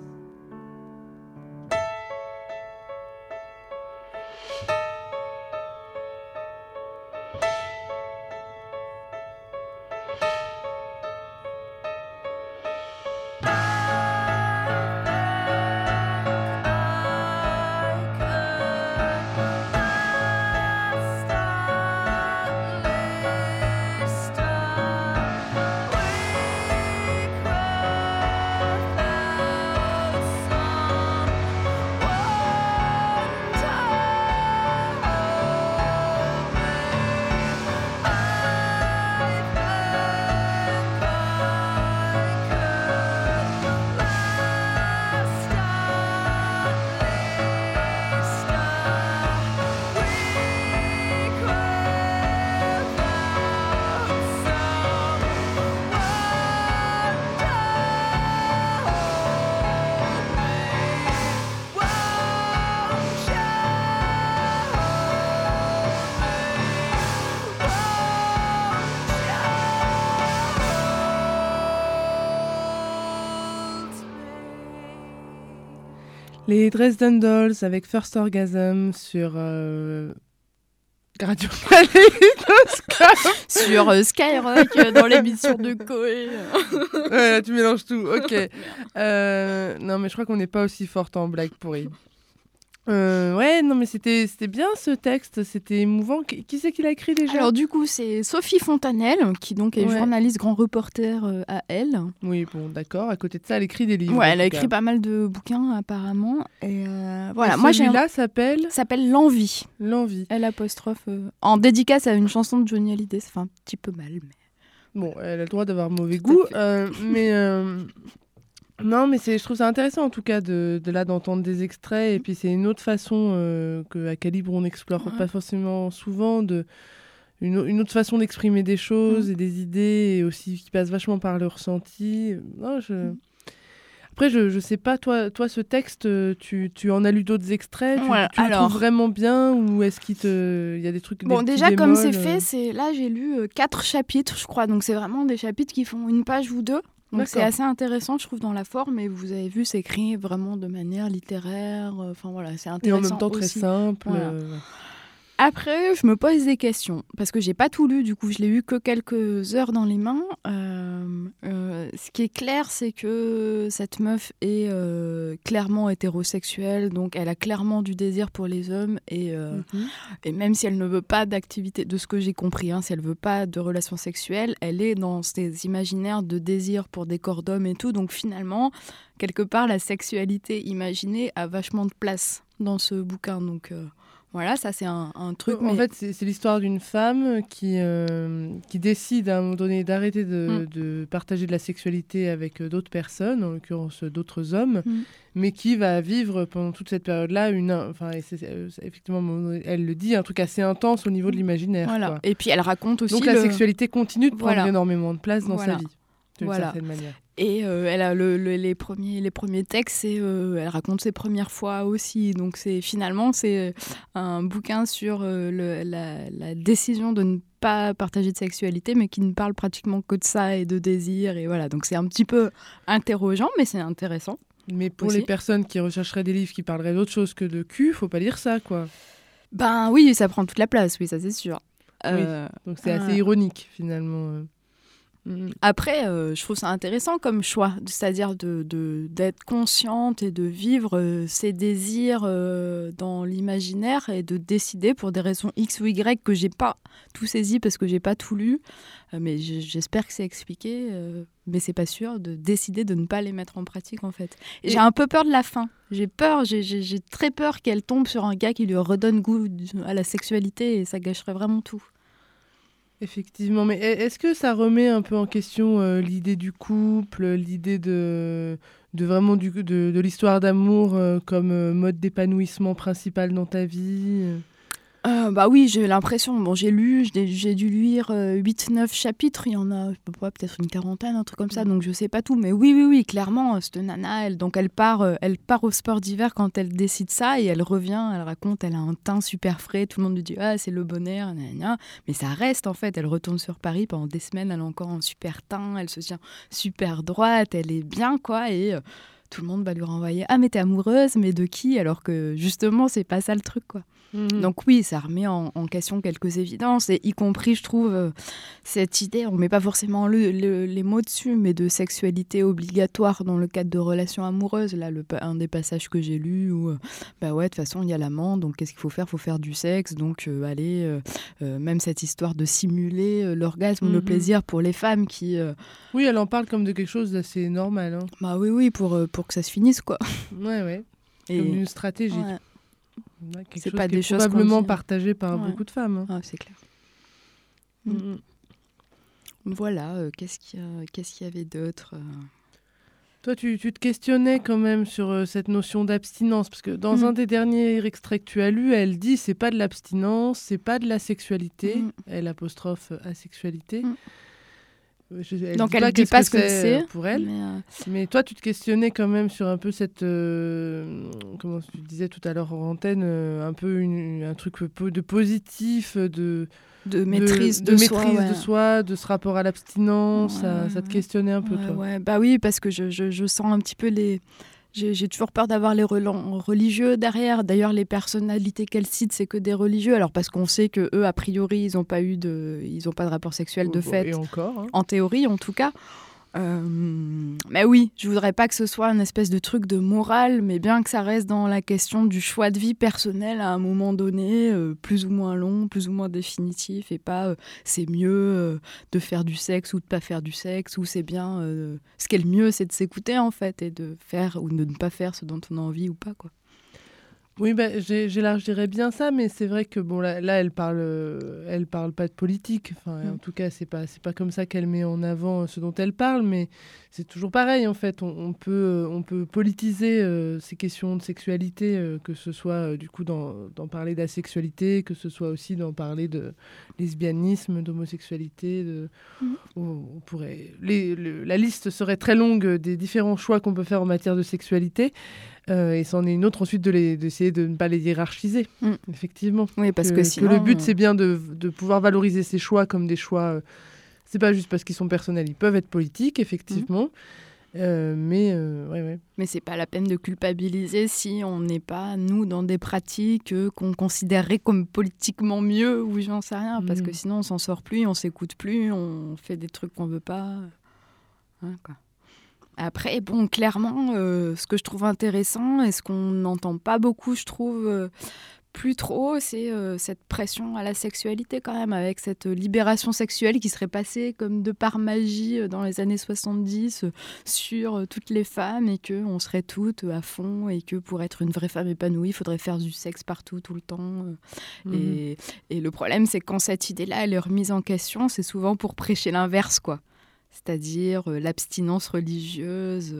Les Dresden Dolls avec First Orgasm sur Radio Kaléidoscope. Sur Skyrock, dans l'émission de Koé. Ouais, là, tu mélanges tout, ok. Non, mais je crois qu'on n'est pas aussi forte en blagues pourries. Ouais, non, mais c'était bien ce texte, c'était émouvant. Qui c'est qui l'a écrit déjà ? Alors du coup, c'est Sophie Fontanelle, qui donc est journaliste, grand reporter à Elle. Oui, bon, d'accord. À côté de ça, elle écrit des livres. Ouais, elle a écrit pas mal de bouquins apparemment. Et voilà, moi celui-là s'appelle L'Envie. L'Envie. L', en dédicace à une chanson de Johnny Hallyday. Ça fait un petit peu mal, mais... Bon, elle a le droit d'avoir mauvais goût, mais... Non, mais je trouve ça intéressant en tout cas d'entendre des extraits, et puis c'est une autre façon qu'à Calibre on n'explore pas forcément souvent, une autre façon d'exprimer des choses et des idées, et aussi qui passe vachement par le ressenti. Non, Après, je sais pas, toi ce texte, tu en as lu d'autres extraits, tu le trouves vraiment bien, ou est-ce qu'il y a des trucs... Bon, déjà, comme c'est fait, là j'ai lu 4 chapitres, je crois, donc c'est vraiment des chapitres qui font une page ou deux. Donc c'est assez intéressant, je trouve, dans la forme, et vous avez vu, c'est écrit vraiment de manière littéraire, enfin voilà, c'est intéressant. Et en même temps très simple. Voilà. Après, je me pose des questions, parce que j'ai pas tout lu, du coup je l'ai eu que quelques heures dans les mains. Ce qui est clair, c'est que cette meuf est clairement hétérosexuelle, donc elle a clairement du désir pour les hommes, et même si elle ne veut pas d'activité, de ce que j'ai compris, si elle veut pas de relations sexuelles, elle est dans ces imaginaires de désir pour des corps d'hommes et tout, donc finalement, quelque part, la sexualité imaginée a vachement de place dans ce bouquin, donc... Voilà, ça c'est un truc. En fait, c'est l'histoire d'une femme qui décide à un moment donné d'arrêter de partager de la sexualité avec d'autres personnes, en l'occurrence d'autres hommes, mais qui va vivre pendant toute cette période-là effectivement, elle le dit, un truc assez intense au niveau de l'imaginaire. Voilà. Quoi. Et puis elle raconte aussi. Donc la sexualité continue de prendre énormément de place dans sa vie, d'une certaine manière. Et elle a les premiers textes, elle raconte ses premières fois aussi. Donc finalement, c'est un bouquin sur la décision de ne pas partager de sexualité, mais qui ne parle pratiquement que de ça et de désir. Et voilà, donc c'est un petit peu interrogeant, mais c'est intéressant. Mais pour les personnes qui rechercheraient des livres qui parleraient d'autre chose que de cul, faut pas lire ça, quoi. Ben oui, ça prend toute la place, oui, ça c'est sûr. Oui, donc c'est assez ironique, finalement. Après, je trouve ça intéressant comme choix, c'est-à-dire d'être consciente et de vivre ses désirs dans l'imaginaire et de décider pour des raisons X ou Y que j'ai pas tout saisi parce que j'ai pas tout lu, mais j'espère que c'est expliqué, mais c'est pas sûr, de décider de ne pas les mettre en pratique en fait. Et j'ai un peu peur de la fin. J'ai très peur qu'elle tombe sur un gars qui lui redonne goût à la sexualité et ça gâcherait vraiment tout. Effectivement, mais est-ce que ça remet un peu en question l'idée du couple, l'idée de vraiment de l'histoire d'amour comme mode d'épanouissement principal dans ta vie Bah oui, j'ai l'impression. Bon, j'ai dû lire 8-9 chapitres. Il y en a peut-être une quarantaine, un truc comme ça. Donc je sais pas tout. Mais oui, clairement, cette nana, elle part au sport d'hiver quand elle décide ça et elle revient. Elle raconte, elle a un teint super frais. Tout le monde lui dit c'est le bonheur, gna. Mais ça reste en fait. Elle retourne sur Paris pendant des semaines. Elle a encore un super teint. Elle se tient super droite. Elle est bien quoi et tout le monde va lui renvoyer mais t'es amoureuse, mais de qui? Alors que justement, c'est pas ça le truc quoi. Donc oui, ça remet en question quelques évidences, et y compris, je trouve, cette idée, on ne met pas forcément les mots dessus, mais de sexualité obligatoire dans le cadre de relations amoureuses. Là, un des passages que j'ai lu où, de toute façon, il y a l'amant, donc qu'est-ce qu'il faut faire? Il faut faire du sexe, donc même cette histoire de simuler l'orgasme, le plaisir pour les femmes qui... Oui, elle en parle comme de quelque chose d'assez normal. Hein. Bah oui, pour que ça se finisse, quoi. Ouais. Comme une stratégie. Ouais. C'est pas des choses probablement partagées par beaucoup de femmes. Hein. C'est clair. Voilà, qu'est-ce qu'il y avait d'autre Toi, tu te questionnais quand même sur cette notion d'abstinence, parce que dans un des derniers extraits que tu as lu, elle dit c'est pas de l'abstinence, c'est pas de la sexualité, elle apostrophe asexualité. Donc elle ne dit pas ce que c'est pour elle. Mais toi, tu te questionnais quand même sur un peu cette... comment tu disais tout à l'heure en antenne, un peu un truc de positif, de maîtrise de soi, de ce rapport à l'abstinence. Ça te questionnait un peu, toi. Ouais. Bah oui, parce que je sens un petit peu les... J'ai toujours peur d'avoir les religieux derrière. D'ailleurs, les personnalités qu'elle cite, c'est que des religieux. Alors, parce qu'on sait qu'eux, a priori, ils n'ont pas de rapport sexuel de fait. Et encore. Hein. En théorie, en tout cas. Mais oui, je voudrais pas que ce soit une espèce de truc de morale, mais bien que ça reste dans la question du choix de vie personnel à un moment donné, plus ou moins long, plus ou moins définitif, et pas c'est mieux de faire du sexe ou de pas faire du sexe, ou c'est bien... ce qui est le mieux, c'est de s'écouter en fait, et de faire ou de ne pas faire ce dont on a envie ou pas, quoi. Oui, je dirais bien ça, mais c'est vrai que bon, là elle parle pas de politique. Enfin, en tout cas, c'est pas comme ça qu'elle met en avant ce dont elle parle, mais c'est toujours pareil en fait. On peut politiser ces questions de sexualité, que ce soit du coup d'en parler d'asexualité, que ce soit aussi d'en parler de lesbianisme, d'homosexualité. On pourrait la liste serait très longue des différents choix qu'on peut faire en matière de sexualité. Et c'en est une autre ensuite d'essayer de ne pas les hiérarchiser, effectivement. Oui, parce que sinon... le but, c'est bien de pouvoir valoriser ces choix comme des choix... c'est pas juste parce qu'ils sont personnels, ils peuvent être politiques, effectivement. Ouais. Mais c'est pas la peine de culpabiliser si on n'est pas, nous, dans des pratiques qu'on considérerait comme politiquement mieux ou j'en sais rien, parce que sinon on s'en sort plus, on s'écoute plus, on fait des trucs qu'on veut pas. Hein, quoi. Après, bon, clairement, ce que je trouve intéressant et ce qu'on n'entend pas beaucoup, je trouve, plus trop, c'est cette pression à la sexualité quand même, avec cette libération sexuelle qui serait passée comme de par magie dans les années 70 sur toutes les femmes et qu'on serait toutes à fond et que pour être une vraie femme épanouie, il faudrait faire du sexe partout, tout le temps. Et le problème, c'est que quand cette idée-là, elle est remise en question, c'est souvent pour prêcher l'inverse, quoi. C'est-à-dire l'abstinence religieuse,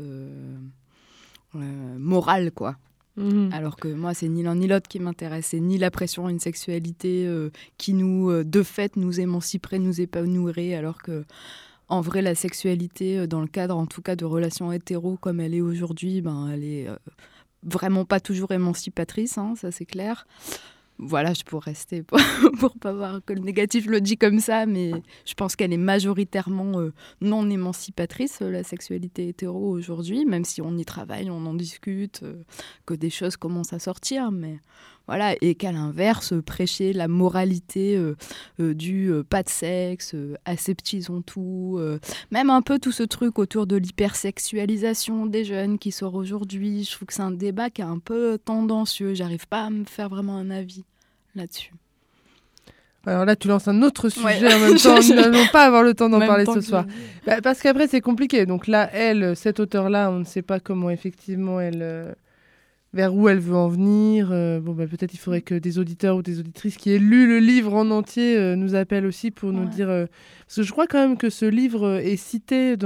morale, quoi. Alors que moi, c'est ni l'un ni l'autre qui m'intéresse. C'est ni la pression à une sexualité qui nous, de fait, nous émanciperait, nous épanouirait, alors que, en vrai, la sexualité, dans le cadre, en tout cas, de relations hétéros comme elle est aujourd'hui, elle est vraiment pas toujours émancipatrice, hein, ça c'est clair. Voilà, je pourrais rester pour pas voir que le négatif le dit comme ça, mais je pense qu'elle est majoritairement non émancipatrice, la sexualité hétéro aujourd'hui, même si on y travaille, on en discute, que des choses commencent à sortir, mais voilà, et qu'à l'inverse, prêcher la moralité du pas de sexe, aseptisons tout, même un peu tout ce truc autour de l'hypersexualisation des jeunes qui sort aujourd'hui, je trouve que c'est un débat qui est un peu tendancieux, j'arrive pas à me faire vraiment un avis là-dessus. Alors là, tu lances un autre sujet en même temps. Nous n'allons pas avoir le temps d'en parler ce soir. Parce qu'après, c'est compliqué. Donc là, cet auteur-là, on ne sait pas comment effectivement vers où elle veut en venir. Peut-être il faudrait que des auditeurs ou des auditrices qui aient lu le livre en entier nous appellent aussi pour nous dire... Parce que je crois quand même que ce livre est cité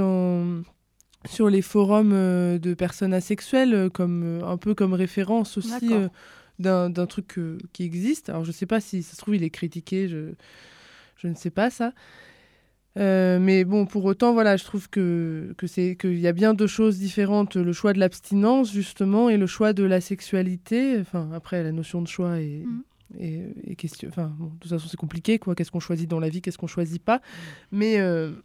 sur les forums de personnes asexuelles, un peu comme référence aussi d'un truc qui existe. Alors je ne sais pas si ça se trouve il est critiqué, je ne sais pas ça. Mais bon, pour autant, voilà, je trouve qu'il y a bien deux choses différentes. Le choix de l'abstinence, justement, et le choix de la sexualité. Enfin, après, la notion de choix est question... Enfin, bon, de toute façon, c'est compliqué, quoi. Qu'est-ce qu'on choisit dans la vie, qu'est-ce qu'on choisit pas. Mais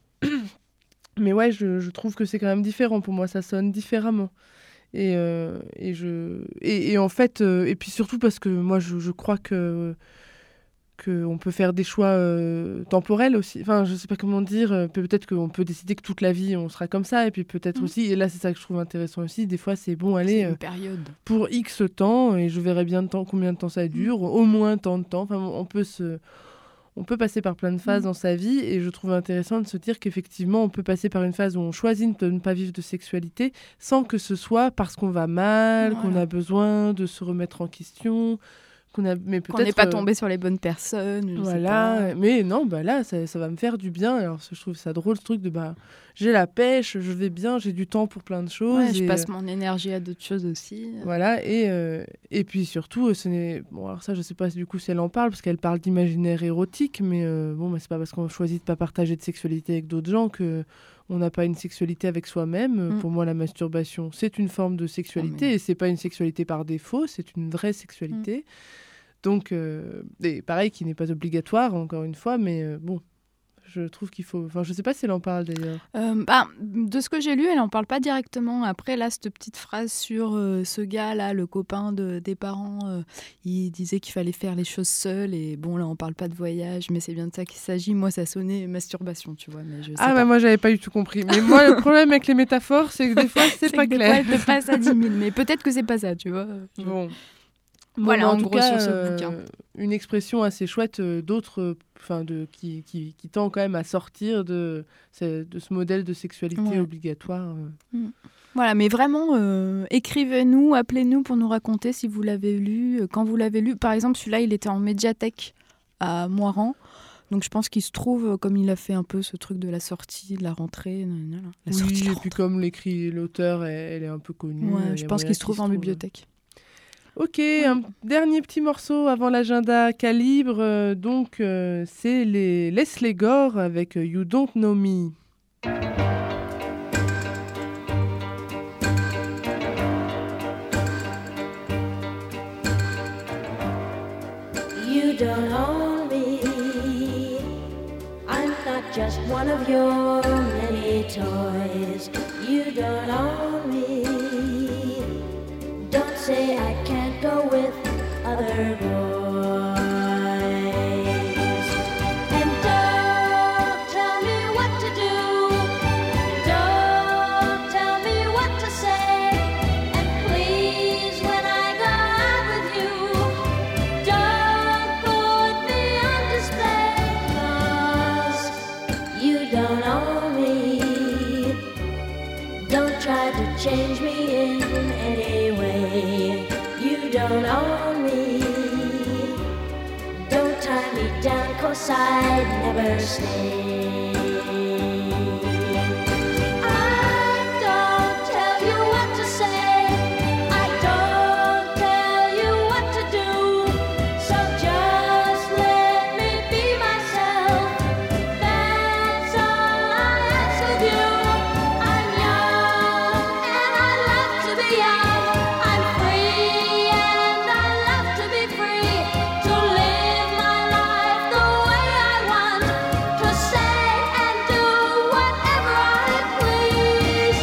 ouais, je trouve que c'est quand même différent. Pour moi, ça sonne différemment. Et en fait... et puis surtout parce que moi, je crois qu'on peut faire des choix temporels aussi. Enfin, je sais pas comment dire. Peut-être qu'on peut décider que toute la vie, on sera comme ça. Et puis peut-être aussi, et là, c'est ça que je trouve intéressant aussi, des fois, c'est bon, allez, pour X temps, et je verrai bien combien de temps ça dure, au moins tant de temps. Enfin, on peut passer par plein de phases dans sa vie, et je trouve intéressant de se dire qu'effectivement, on peut passer par une phase où on choisit de ne pas vivre de sexualité sans que ce soit parce qu'on va mal, qu'on a besoin de se remettre en question... qu'on n'est pas tombé sur les bonnes personnes. Voilà, mais non, là, ça va me faire du bien. Alors, je trouve ça drôle, ce truc de j'ai la pêche, je vais bien, j'ai du temps pour plein de choses. Ouais, je passe mon énergie à d'autres choses aussi. Voilà, et puis surtout, alors ça, je sais pas du coup si elle en parle, parce qu'elle parle d'imaginaire érotique, mais c'est pas parce qu'on choisit de pas partager de sexualité avec d'autres gens qu'on n'a pas une sexualité avec soi-même. Pour moi, la masturbation, c'est une forme de sexualité, et c'est pas une sexualité par défaut, c'est une vraie sexualité. Donc, et pareil, qui n'est pas obligatoire, encore une fois, mais bon, je trouve qu'il faut... Enfin, je sais pas si elle en parle, d'ailleurs. De ce que j'ai lu, elle en parle pas directement. Après, là, cette petite phrase sur ce gars-là, le copain des parents, il disait qu'il fallait faire les choses seul, et bon, là, on parle pas de voyage, mais c'est bien de ça qu'il s'agit. Moi, ça sonnait masturbation, tu vois, mais je sais pas. Moi, j'avais pas du tout compris. Mais moi, le problème avec les métaphores, c'est que des fois, c'est pas clair. Des fois, elle passe à 10 000, mais peut-être que c'est pas ça, tu vois. Bon. Voilà, en tout gros, cas, sur ce bouquin. Une expression assez chouette qui tend quand même à sortir de ce modèle de sexualité obligatoire. Voilà, mais vraiment, écrivez-nous, appelez-nous pour nous raconter si vous l'avez lu, quand vous l'avez lu. Par exemple, celui-là, il était en médiathèque à Moirans. Donc je pense qu'il se trouve, comme il a fait un peu ce truc de la sortie, de la rentrée. Et puis comme l'écrit l'auteur, elle est un peu connue. Ouais, je pense qu'il se trouve en bibliothèque. Ok, un dernier petit morceau avant l'agenda calibre. C'est les Leslie Gore avec You Don't Know Me. You don't own me. I'm not just one of your many toys. You don't own me. Don't say I can't go with other boys. And don't tell me what to do. Don't tell me what to say. And please, when I go out with you, don't put me on display. 'Cause you don't own me. Don't try to change me in any way. You don't own me. Don't tie me down, 'cause I'd never stay. I don't tell you what to say. I don't tell you what to do. So just let me be myself. That's all I ask of you. I'm young and I love to be young. I'm free and I love to be free. To live my life the way I want. To say and do whatever I please.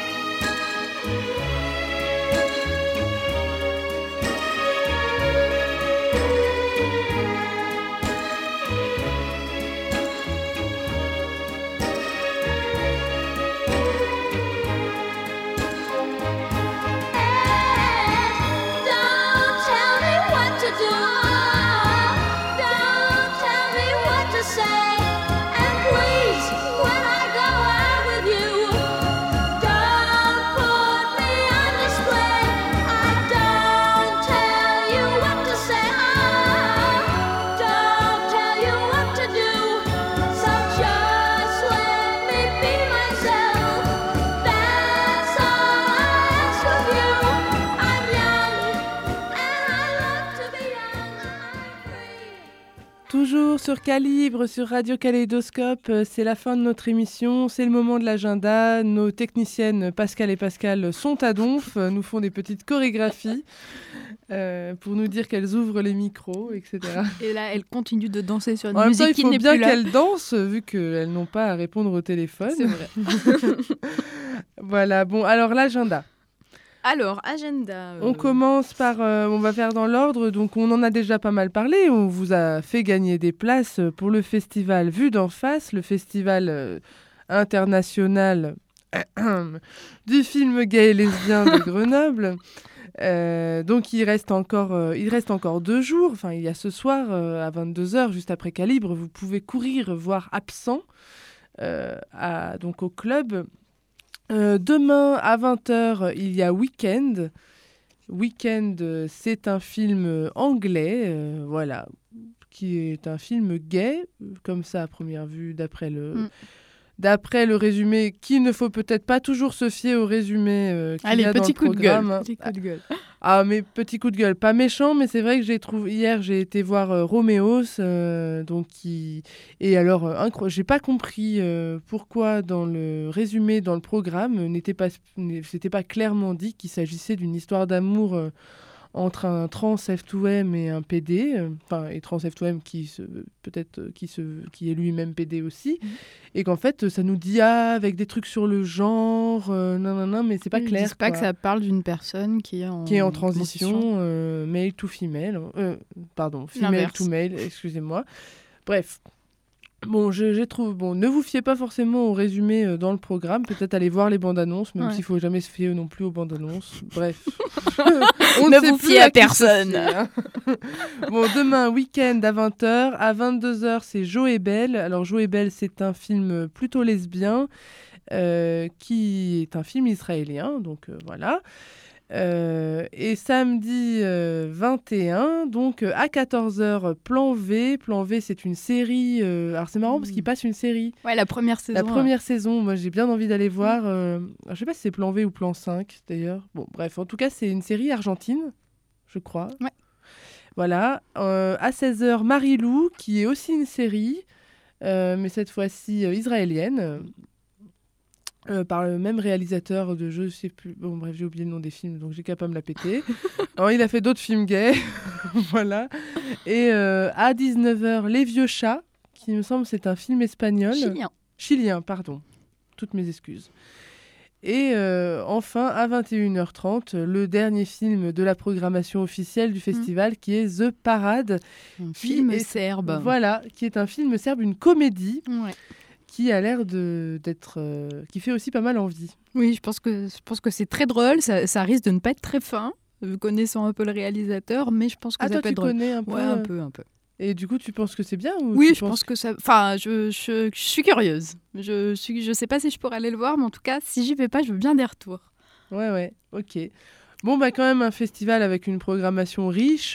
Don't tell me what to do. Don't tell me what to say. And please, when I go out with you, don't put me on display. I don't tell you what to say. Don't tell you what to do. So just let me be myself. That's all I ask of you. I'm young and I love to be young. I'm free. Toujours sur Calibre, sur Radio Kaléidoscope, c'est la fin de notre émission, c'est le moment de l'agenda. Nos techniciennes Pascal et Pascal sont à Donf, nous font des petites chorégraphies pour nous dire qu'elles ouvrent les micros, etc. Et là, elle continue de danser sur une En même temps, musique il qui faut n'est bien plus là. qu'elles dansent, vu qu'elles n'ont pas à répondre au téléphone. C'est vrai. Voilà, bon, alors l'agenda. Alors, agenda. On commence par, on va faire dans l'ordre, donc on en a déjà pas mal parlé, on vous a fait gagner des places pour le festival Vue d'en face, le festival international du film gay et lesbien de Grenoble. Donc il reste encore 2 jours, enfin il y a ce soir à 22h, juste après Calibre, vous pouvez courir voir Absent donc au club. Demain à 20h, il y a Weekend. Weekend, c'est un film anglais, voilà, qui est un film gay, comme ça à première vue, d'après le résumé, qu'il ne faut peut-être pas toujours se fier au résumé qu'il Allez, y a dans le petit coup de gueule. programme. Petit coup de gueule. Ah, mais petit coup de gueule, pas méchant, mais c'est vrai que hier j'ai été voir Roméos, et alors j'ai pas compris pourquoi dans le résumé, dans le programme, c'était pas clairement dit qu'il s'agissait d'une histoire d'amour entre un trans F2M et un PD, et trans F2M qui est lui-même PD aussi, et qu'en fait ça nous dit avec des trucs sur le genre, non, mais c'est pas clair. Ils disent pas que ça parle d'une personne qui est en transition, male to female, female L'inverse. to male, excusez-moi. Bref. Bon, je trouve. Bon, ne vous fiez pas forcément au résumé dans le programme. Peut-être aller voir les bandes annonces, même s'il faut jamais se fier non plus aux bandes annonces. Bref, on Ne sait vous plus fiez à qui se personne. fier, hein. Bon, demain week-end à 20h, à 22h c'est Jo et Belle. Alors Jo et Belle, c'est un film plutôt lesbien, qui est un film israélien. Donc voilà. Et samedi 21, donc à 14h, Plan V. Plan V, c'est une série. Alors c'est marrant parce qu'il passe une série. Ouais, la première saison. La première saison, moi j'ai bien envie d'aller voir. Je sais pas si c'est Plan V ou Plan 5 d'ailleurs. Bon, bref, en tout cas, c'est une série argentine, je crois. Ouais. Voilà. À 16h, Marie-Lou, qui est aussi une série, mais cette fois-ci israélienne. Par le même réalisateur de je sais plus. Bon, bref, j'ai oublié le nom des films, donc j'ai qu'à pas me la péter. Alors, il a fait d'autres films gays. Voilà. Et à 19h, Les Vieux Chats, qui me semble c'est un film espagnol. Chilien. Chilien, pardon. Toutes mes excuses. Et enfin, à 21h30, le dernier film de la programmation officielle du festival qui est The Parade. Un film est- serbe. Voilà, qui est un film serbe, une comédie Ouais. qui a l'air d'être... qui fait aussi pas mal envie. Oui, je pense que c'est très drôle. Ça risque de ne pas être très fin, connaissant un peu le réalisateur, mais je pense que Ah, ça toi, peut tu être drôle. connais un peu Ouais, un peu. Et du coup, tu penses que c'est bien ou Oui, tu je penses pense que ça. Enfin, je suis curieuse. Je sais pas si je pourrais aller le voir, mais en tout cas, si j'y vais pas, je veux bien des retours. Ouais, ok. Bon, bah quand même un festival avec une programmation riche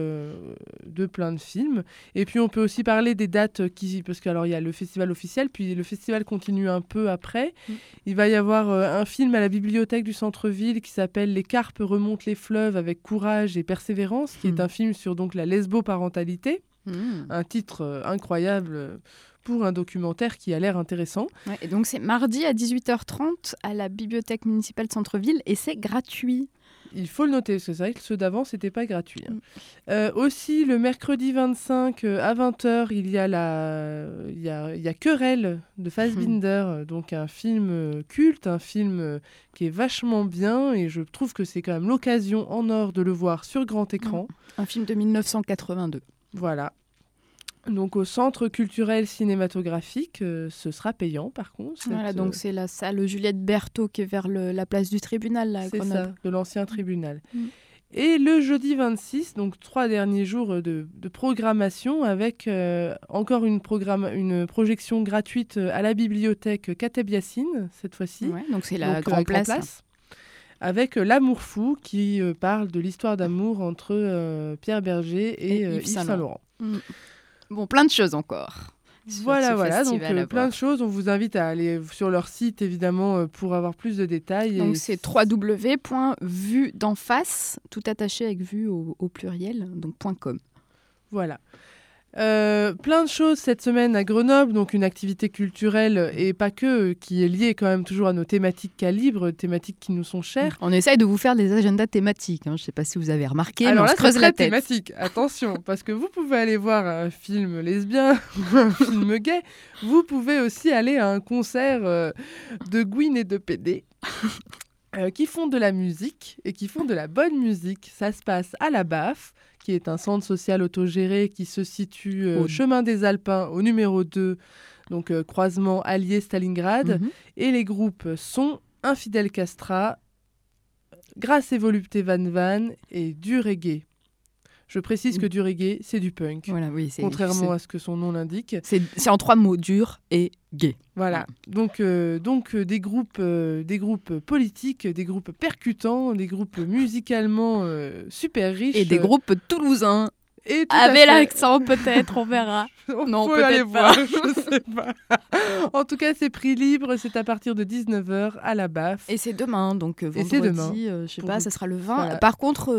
de plein de films. Et puis on peut aussi parler des dates parce que alors il y a le festival officiel, puis le festival continue un peu après. Il va y avoir un film à la bibliothèque du centre-ville qui s'appelle Les carpes remontent les fleuves avec courage et persévérance, qui est un film sur donc la lesboparentalité. Un titre incroyable pour un documentaire qui a l'air intéressant. Ouais, et donc c'est mardi à 18h30 à la bibliothèque municipale de centre-ville et c'est gratuit. Il faut le noter, parce que c'est vrai que ceux d'avant, c'était pas gratuit. Aussi, le mercredi 25 à 20h, il y a Querelle de Fassbinder, donc un film culte, un film qui est vachement bien, et je trouve que c'est quand même l'occasion en or de le voir sur grand écran. Un film de 1982. Voilà. Donc au Centre culturel cinématographique, ce sera payant par contre. Voilà, donc c'est la salle Juliette Berthaud qui est vers la place du tribunal là, à C'est Grenoble. ça, de l'ancien tribunal. Et le jeudi 26, donc 3 derniers jours de programmation avec encore une projection gratuite à la bibliothèque Kateb Yassine, cette fois-ci. Ouais, donc c'est la Donc, Grand Place. Avec L'Amour fou, qui parle de l'histoire d'amour entre Pierre Berger et Yves Saint-Laurent. Bon, plein de choses encore. Voilà, donc plein de choses. On vous invite à aller sur leur site, évidemment, pour avoir plus de détails. Donc c'est www.vue d'en face, tout attaché avec vue au pluriel, donc .com. Voilà. Plein de choses cette semaine à Grenoble, donc une activité culturelle et pas que, qui est liée quand même toujours à nos thématiques Calibre, thématiques qui nous sont chères. On essaye de vous faire des agendas thématiques, hein. Je ne sais pas si vous avez remarqué, Alors mais on là, se creuse c'est la très tête. thématique, attention, parce que vous pouvez aller voir un film lesbien ou un film gay, vous pouvez aussi aller à un concert de Gwyn et de PD. Qui font de la musique et qui font de la bonne musique. Ça se passe à la BAF, qui est un centre social autogéré qui se situe chemin des Alpins au numéro 2, donc croisement Allier-Stalingrad. Et les groupes sont Infidèle Castra, Grâce et Volupté Van Van et du reggae. Je précise que du reggae, c'est du punk, Voilà, oui, contrairement à ce que son nom l'indique. c'est en 3 mots, dur et gay. Voilà, donc des groupes politiques, des groupes percutants, des groupes musicalement super riches. Et des groupes toulousains. Et tout à Avec fait. l'accent peut-être, on verra. Non, peut peut-être aller pas. voir, je sais pas. En tout cas, c'est prix libre, c'est à partir de 19h à la BAF. Et c'est demain, donc vendredi, c'est demain. Je sais pas, ça sera le 20. Voilà. Par contre,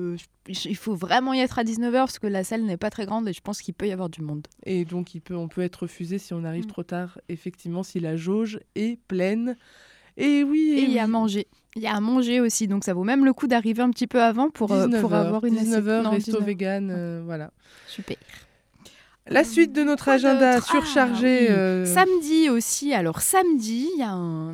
il faut vraiment y être à 19h parce que la salle n'est pas très grande et je pense qu'il peut y avoir du monde. Et donc, on peut être refusé si on arrive trop tard, effectivement, si la jauge est pleine. Et oui. Et il y a à manger. Il y a à manger aussi, donc ça vaut même le coup d'arriver un petit peu avant pour avoir une 19h, resto 19. vegan, voilà. Super. La suite de notre agenda surchargé. oui. Samedi aussi. Alors samedi, il y a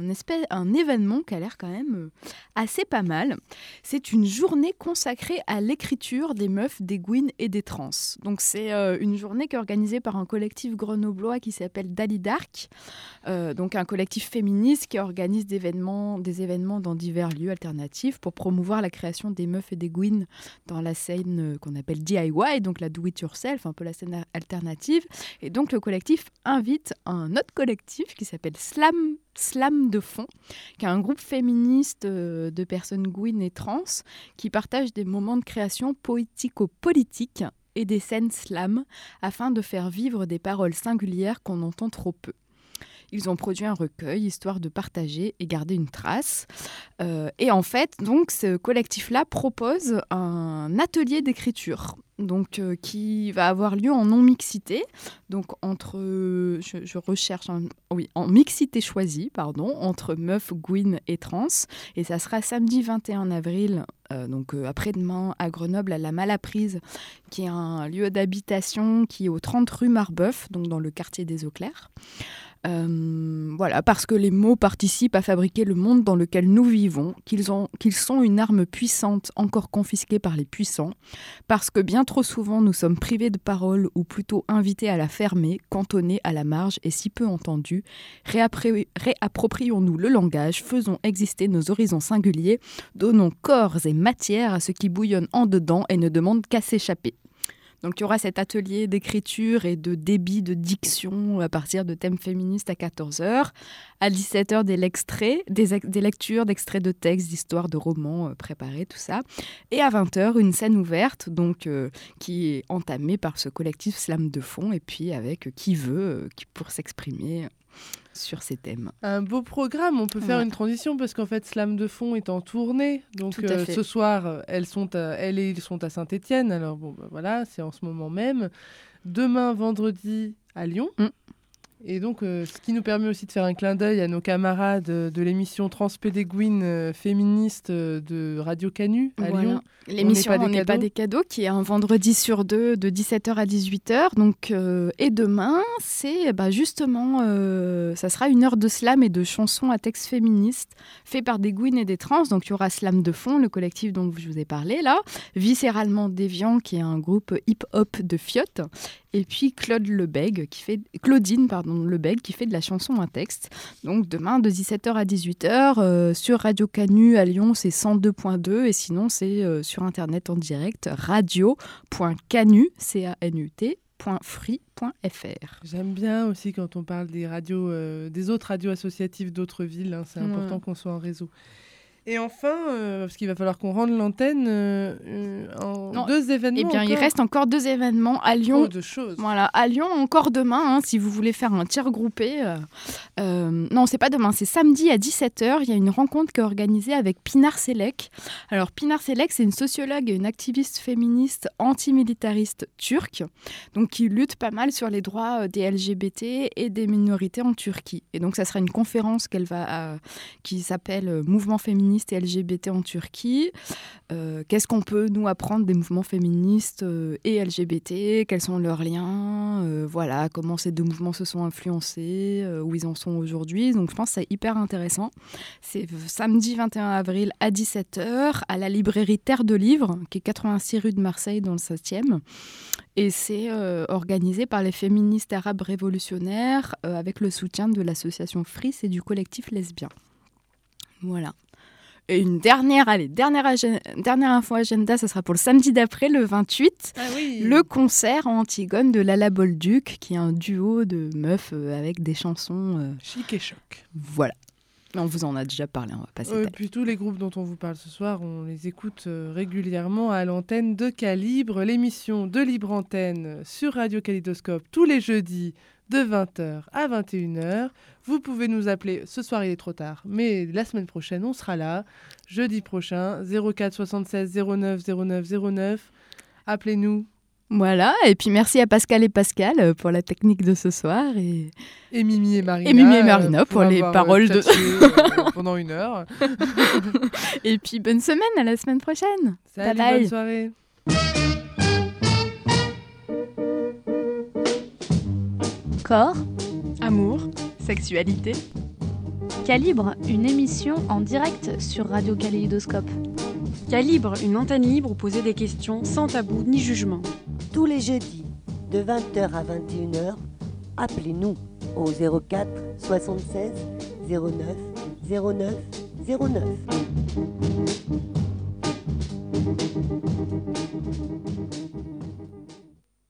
un événement qui a l'air quand même assez pas mal. C'est une journée consacrée à l'écriture des meufs, des Gwyn et des trans. Donc c'est une journée qui est organisée par un collectif grenoblois qui s'appelle Dali Dark. Donc un collectif féministe qui organise des événements dans divers lieux alternatifs pour promouvoir la création des meufs et des Gwyn dans la scène qu'on appelle DIY, donc la do it yourself, un peu la scène alternative. Et donc le collectif invite un autre collectif qui s'appelle Slam de Fond, qui est un groupe féministe de personnes Gwyn et trans qui partagent des moments de création poético-politiques et des scènes slam afin de faire vivre des paroles singulières qu'on entend trop peu. Ils ont produit un recueil, histoire de partager et garder une trace. Et en fait, donc, ce collectif-là propose un atelier d'écriture, donc, qui va avoir lieu en non-mixité, donc je recherche, en mixité choisie, entre meufs, Gwyn et trans. Et ça sera samedi 21 avril, donc après-demain à Grenoble, à la Malaprise, qui est un lieu d'habitation qui est au 30 rue Marbeuf, donc dans le quartier des Eaux Claires. Voilà, parce que les mots participent à fabriquer le monde dans lequel nous vivons, qu'ils sont une arme puissante encore confisquée par les puissants, parce que bien trop souvent nous sommes privés de parole ou plutôt invités à la fermer, cantonnés à la marge et si peu entendus. Réapproprions-nous le langage, faisons exister nos horizons singuliers, donnons corps et matière à ce qui bouillonne en dedans et ne demande qu'à s'échapper. Donc il y aura cet atelier d'écriture et de débit de diction à partir de thèmes féministes à 14h. À 17h, des lectures d'extraits de textes, d'histoires, de romans préparés, tout ça. Et à 20h, une scène ouverte donc, qui est entamée par ce collectif Slam de Fond et puis avec qui veut pour s'exprimer sur ces thèmes. Un beau programme, on peut faire une transition parce qu'en fait Slam de Fond est en tournée. Donc ce soir, elles et ils sont à Saint-Étienne. Alors bon, voilà, c'est en ce moment même. Demain, vendredi, à Lyon. Et donc, ce qui nous permet aussi de faire un clin d'œil à nos camarades de l'émission Transpédéguine féministe de Radio Canu à Lyon. L'émission On n'est pas des cadeaux, qui est un vendredi sur 2 de 17h à 18h. Donc, et demain, c'est justement, ça sera une heure de slam et de chansons à texte féministe fait par des Gouines et des trans. Donc, il y aura Slam de Fond, le collectif dont je vous ai parlé là. Viscéralement Déviant, qui est un groupe hip-hop de fiottes. Et puis Claudine Lebègue, qui fait de la chanson à texte. Donc demain, de 17h à 18h, sur Radio Canu à Lyon, c'est 102.2. Et sinon, c'est sur Internet en direct, radio.canu, CANUT.free.fr. J'aime bien aussi quand on parle des radios, des autres radios associatives d'autres villes. Hein, c'est important qu'on soit en réseau. Et enfin, parce qu'il va falloir qu'on rende l'antenne en 2 événements. Eh bien, il reste encore 2 événements à Lyon. Trop de choses. Voilà, à Lyon, encore demain, si vous voulez faire un tir groupé. Non, c'est pas demain, c'est samedi à 17h. Il y a une rencontre qui est organisée avec Pinar Selek. Alors, Pinar Selek, c'est une sociologue et une activiste féministe antimilitariste turque, donc qui lutte pas mal sur les droits des LGBT et des minorités en Turquie. Et donc, ça sera une conférence qui s'appelle Mouvement féministe et LGBT en Turquie. Qu'est-ce qu'on peut nous apprendre des mouvements féministes et LGBT? Quels sont leurs liens? Voilà, comment ces 2 mouvements se sont influencés, où ils en sont aujourd'hui. Donc je pense que c'est hyper intéressant. C'est samedi 21 avril à 17h à la librairie Terre de Livres, qui est 86 rue de Marseille dans le 7e. Et c'est organisé par les féministes arabes révolutionnaires avec le soutien de l'association FRIS et du collectif lesbien. Voilà. Et une dernière info agenda, ça sera pour le samedi d'après, le 28, le concert en Antigone de Lala Bolduc, qui est un duo de meufs avec des chansons... chic et choc. Voilà. On vous en a déjà parlé, on va pas s'étaler. Puis tous les groupes dont on vous parle ce soir, on les écoute régulièrement à l'antenne de Calibre, l'émission de Libre Antenne sur Radio Kaléidoscope tous les jeudis de 20h à 21h. Vous pouvez nous appeler, ce soir il est trop tard, mais la semaine prochaine on sera là, jeudi prochain, 04 76 09 09 09. Appelez-nous. Voilà, et puis merci à Pascal et Pascal pour la technique de ce soir. Et Mimi et Marina. Pour les paroles de... pendant 1 heure. Et puis bonne semaine, à la semaine prochaine. Salut, bye. Bonne soirée. Corps, amour, sexualité. Calibre, une émission en direct sur Radio Kaléidoscope. Calibre, une antenne libre où poser des questions sans tabou ni jugement. Tous les jeudis, de 20h à 21h, appelez-nous au 04 76 09 09 09.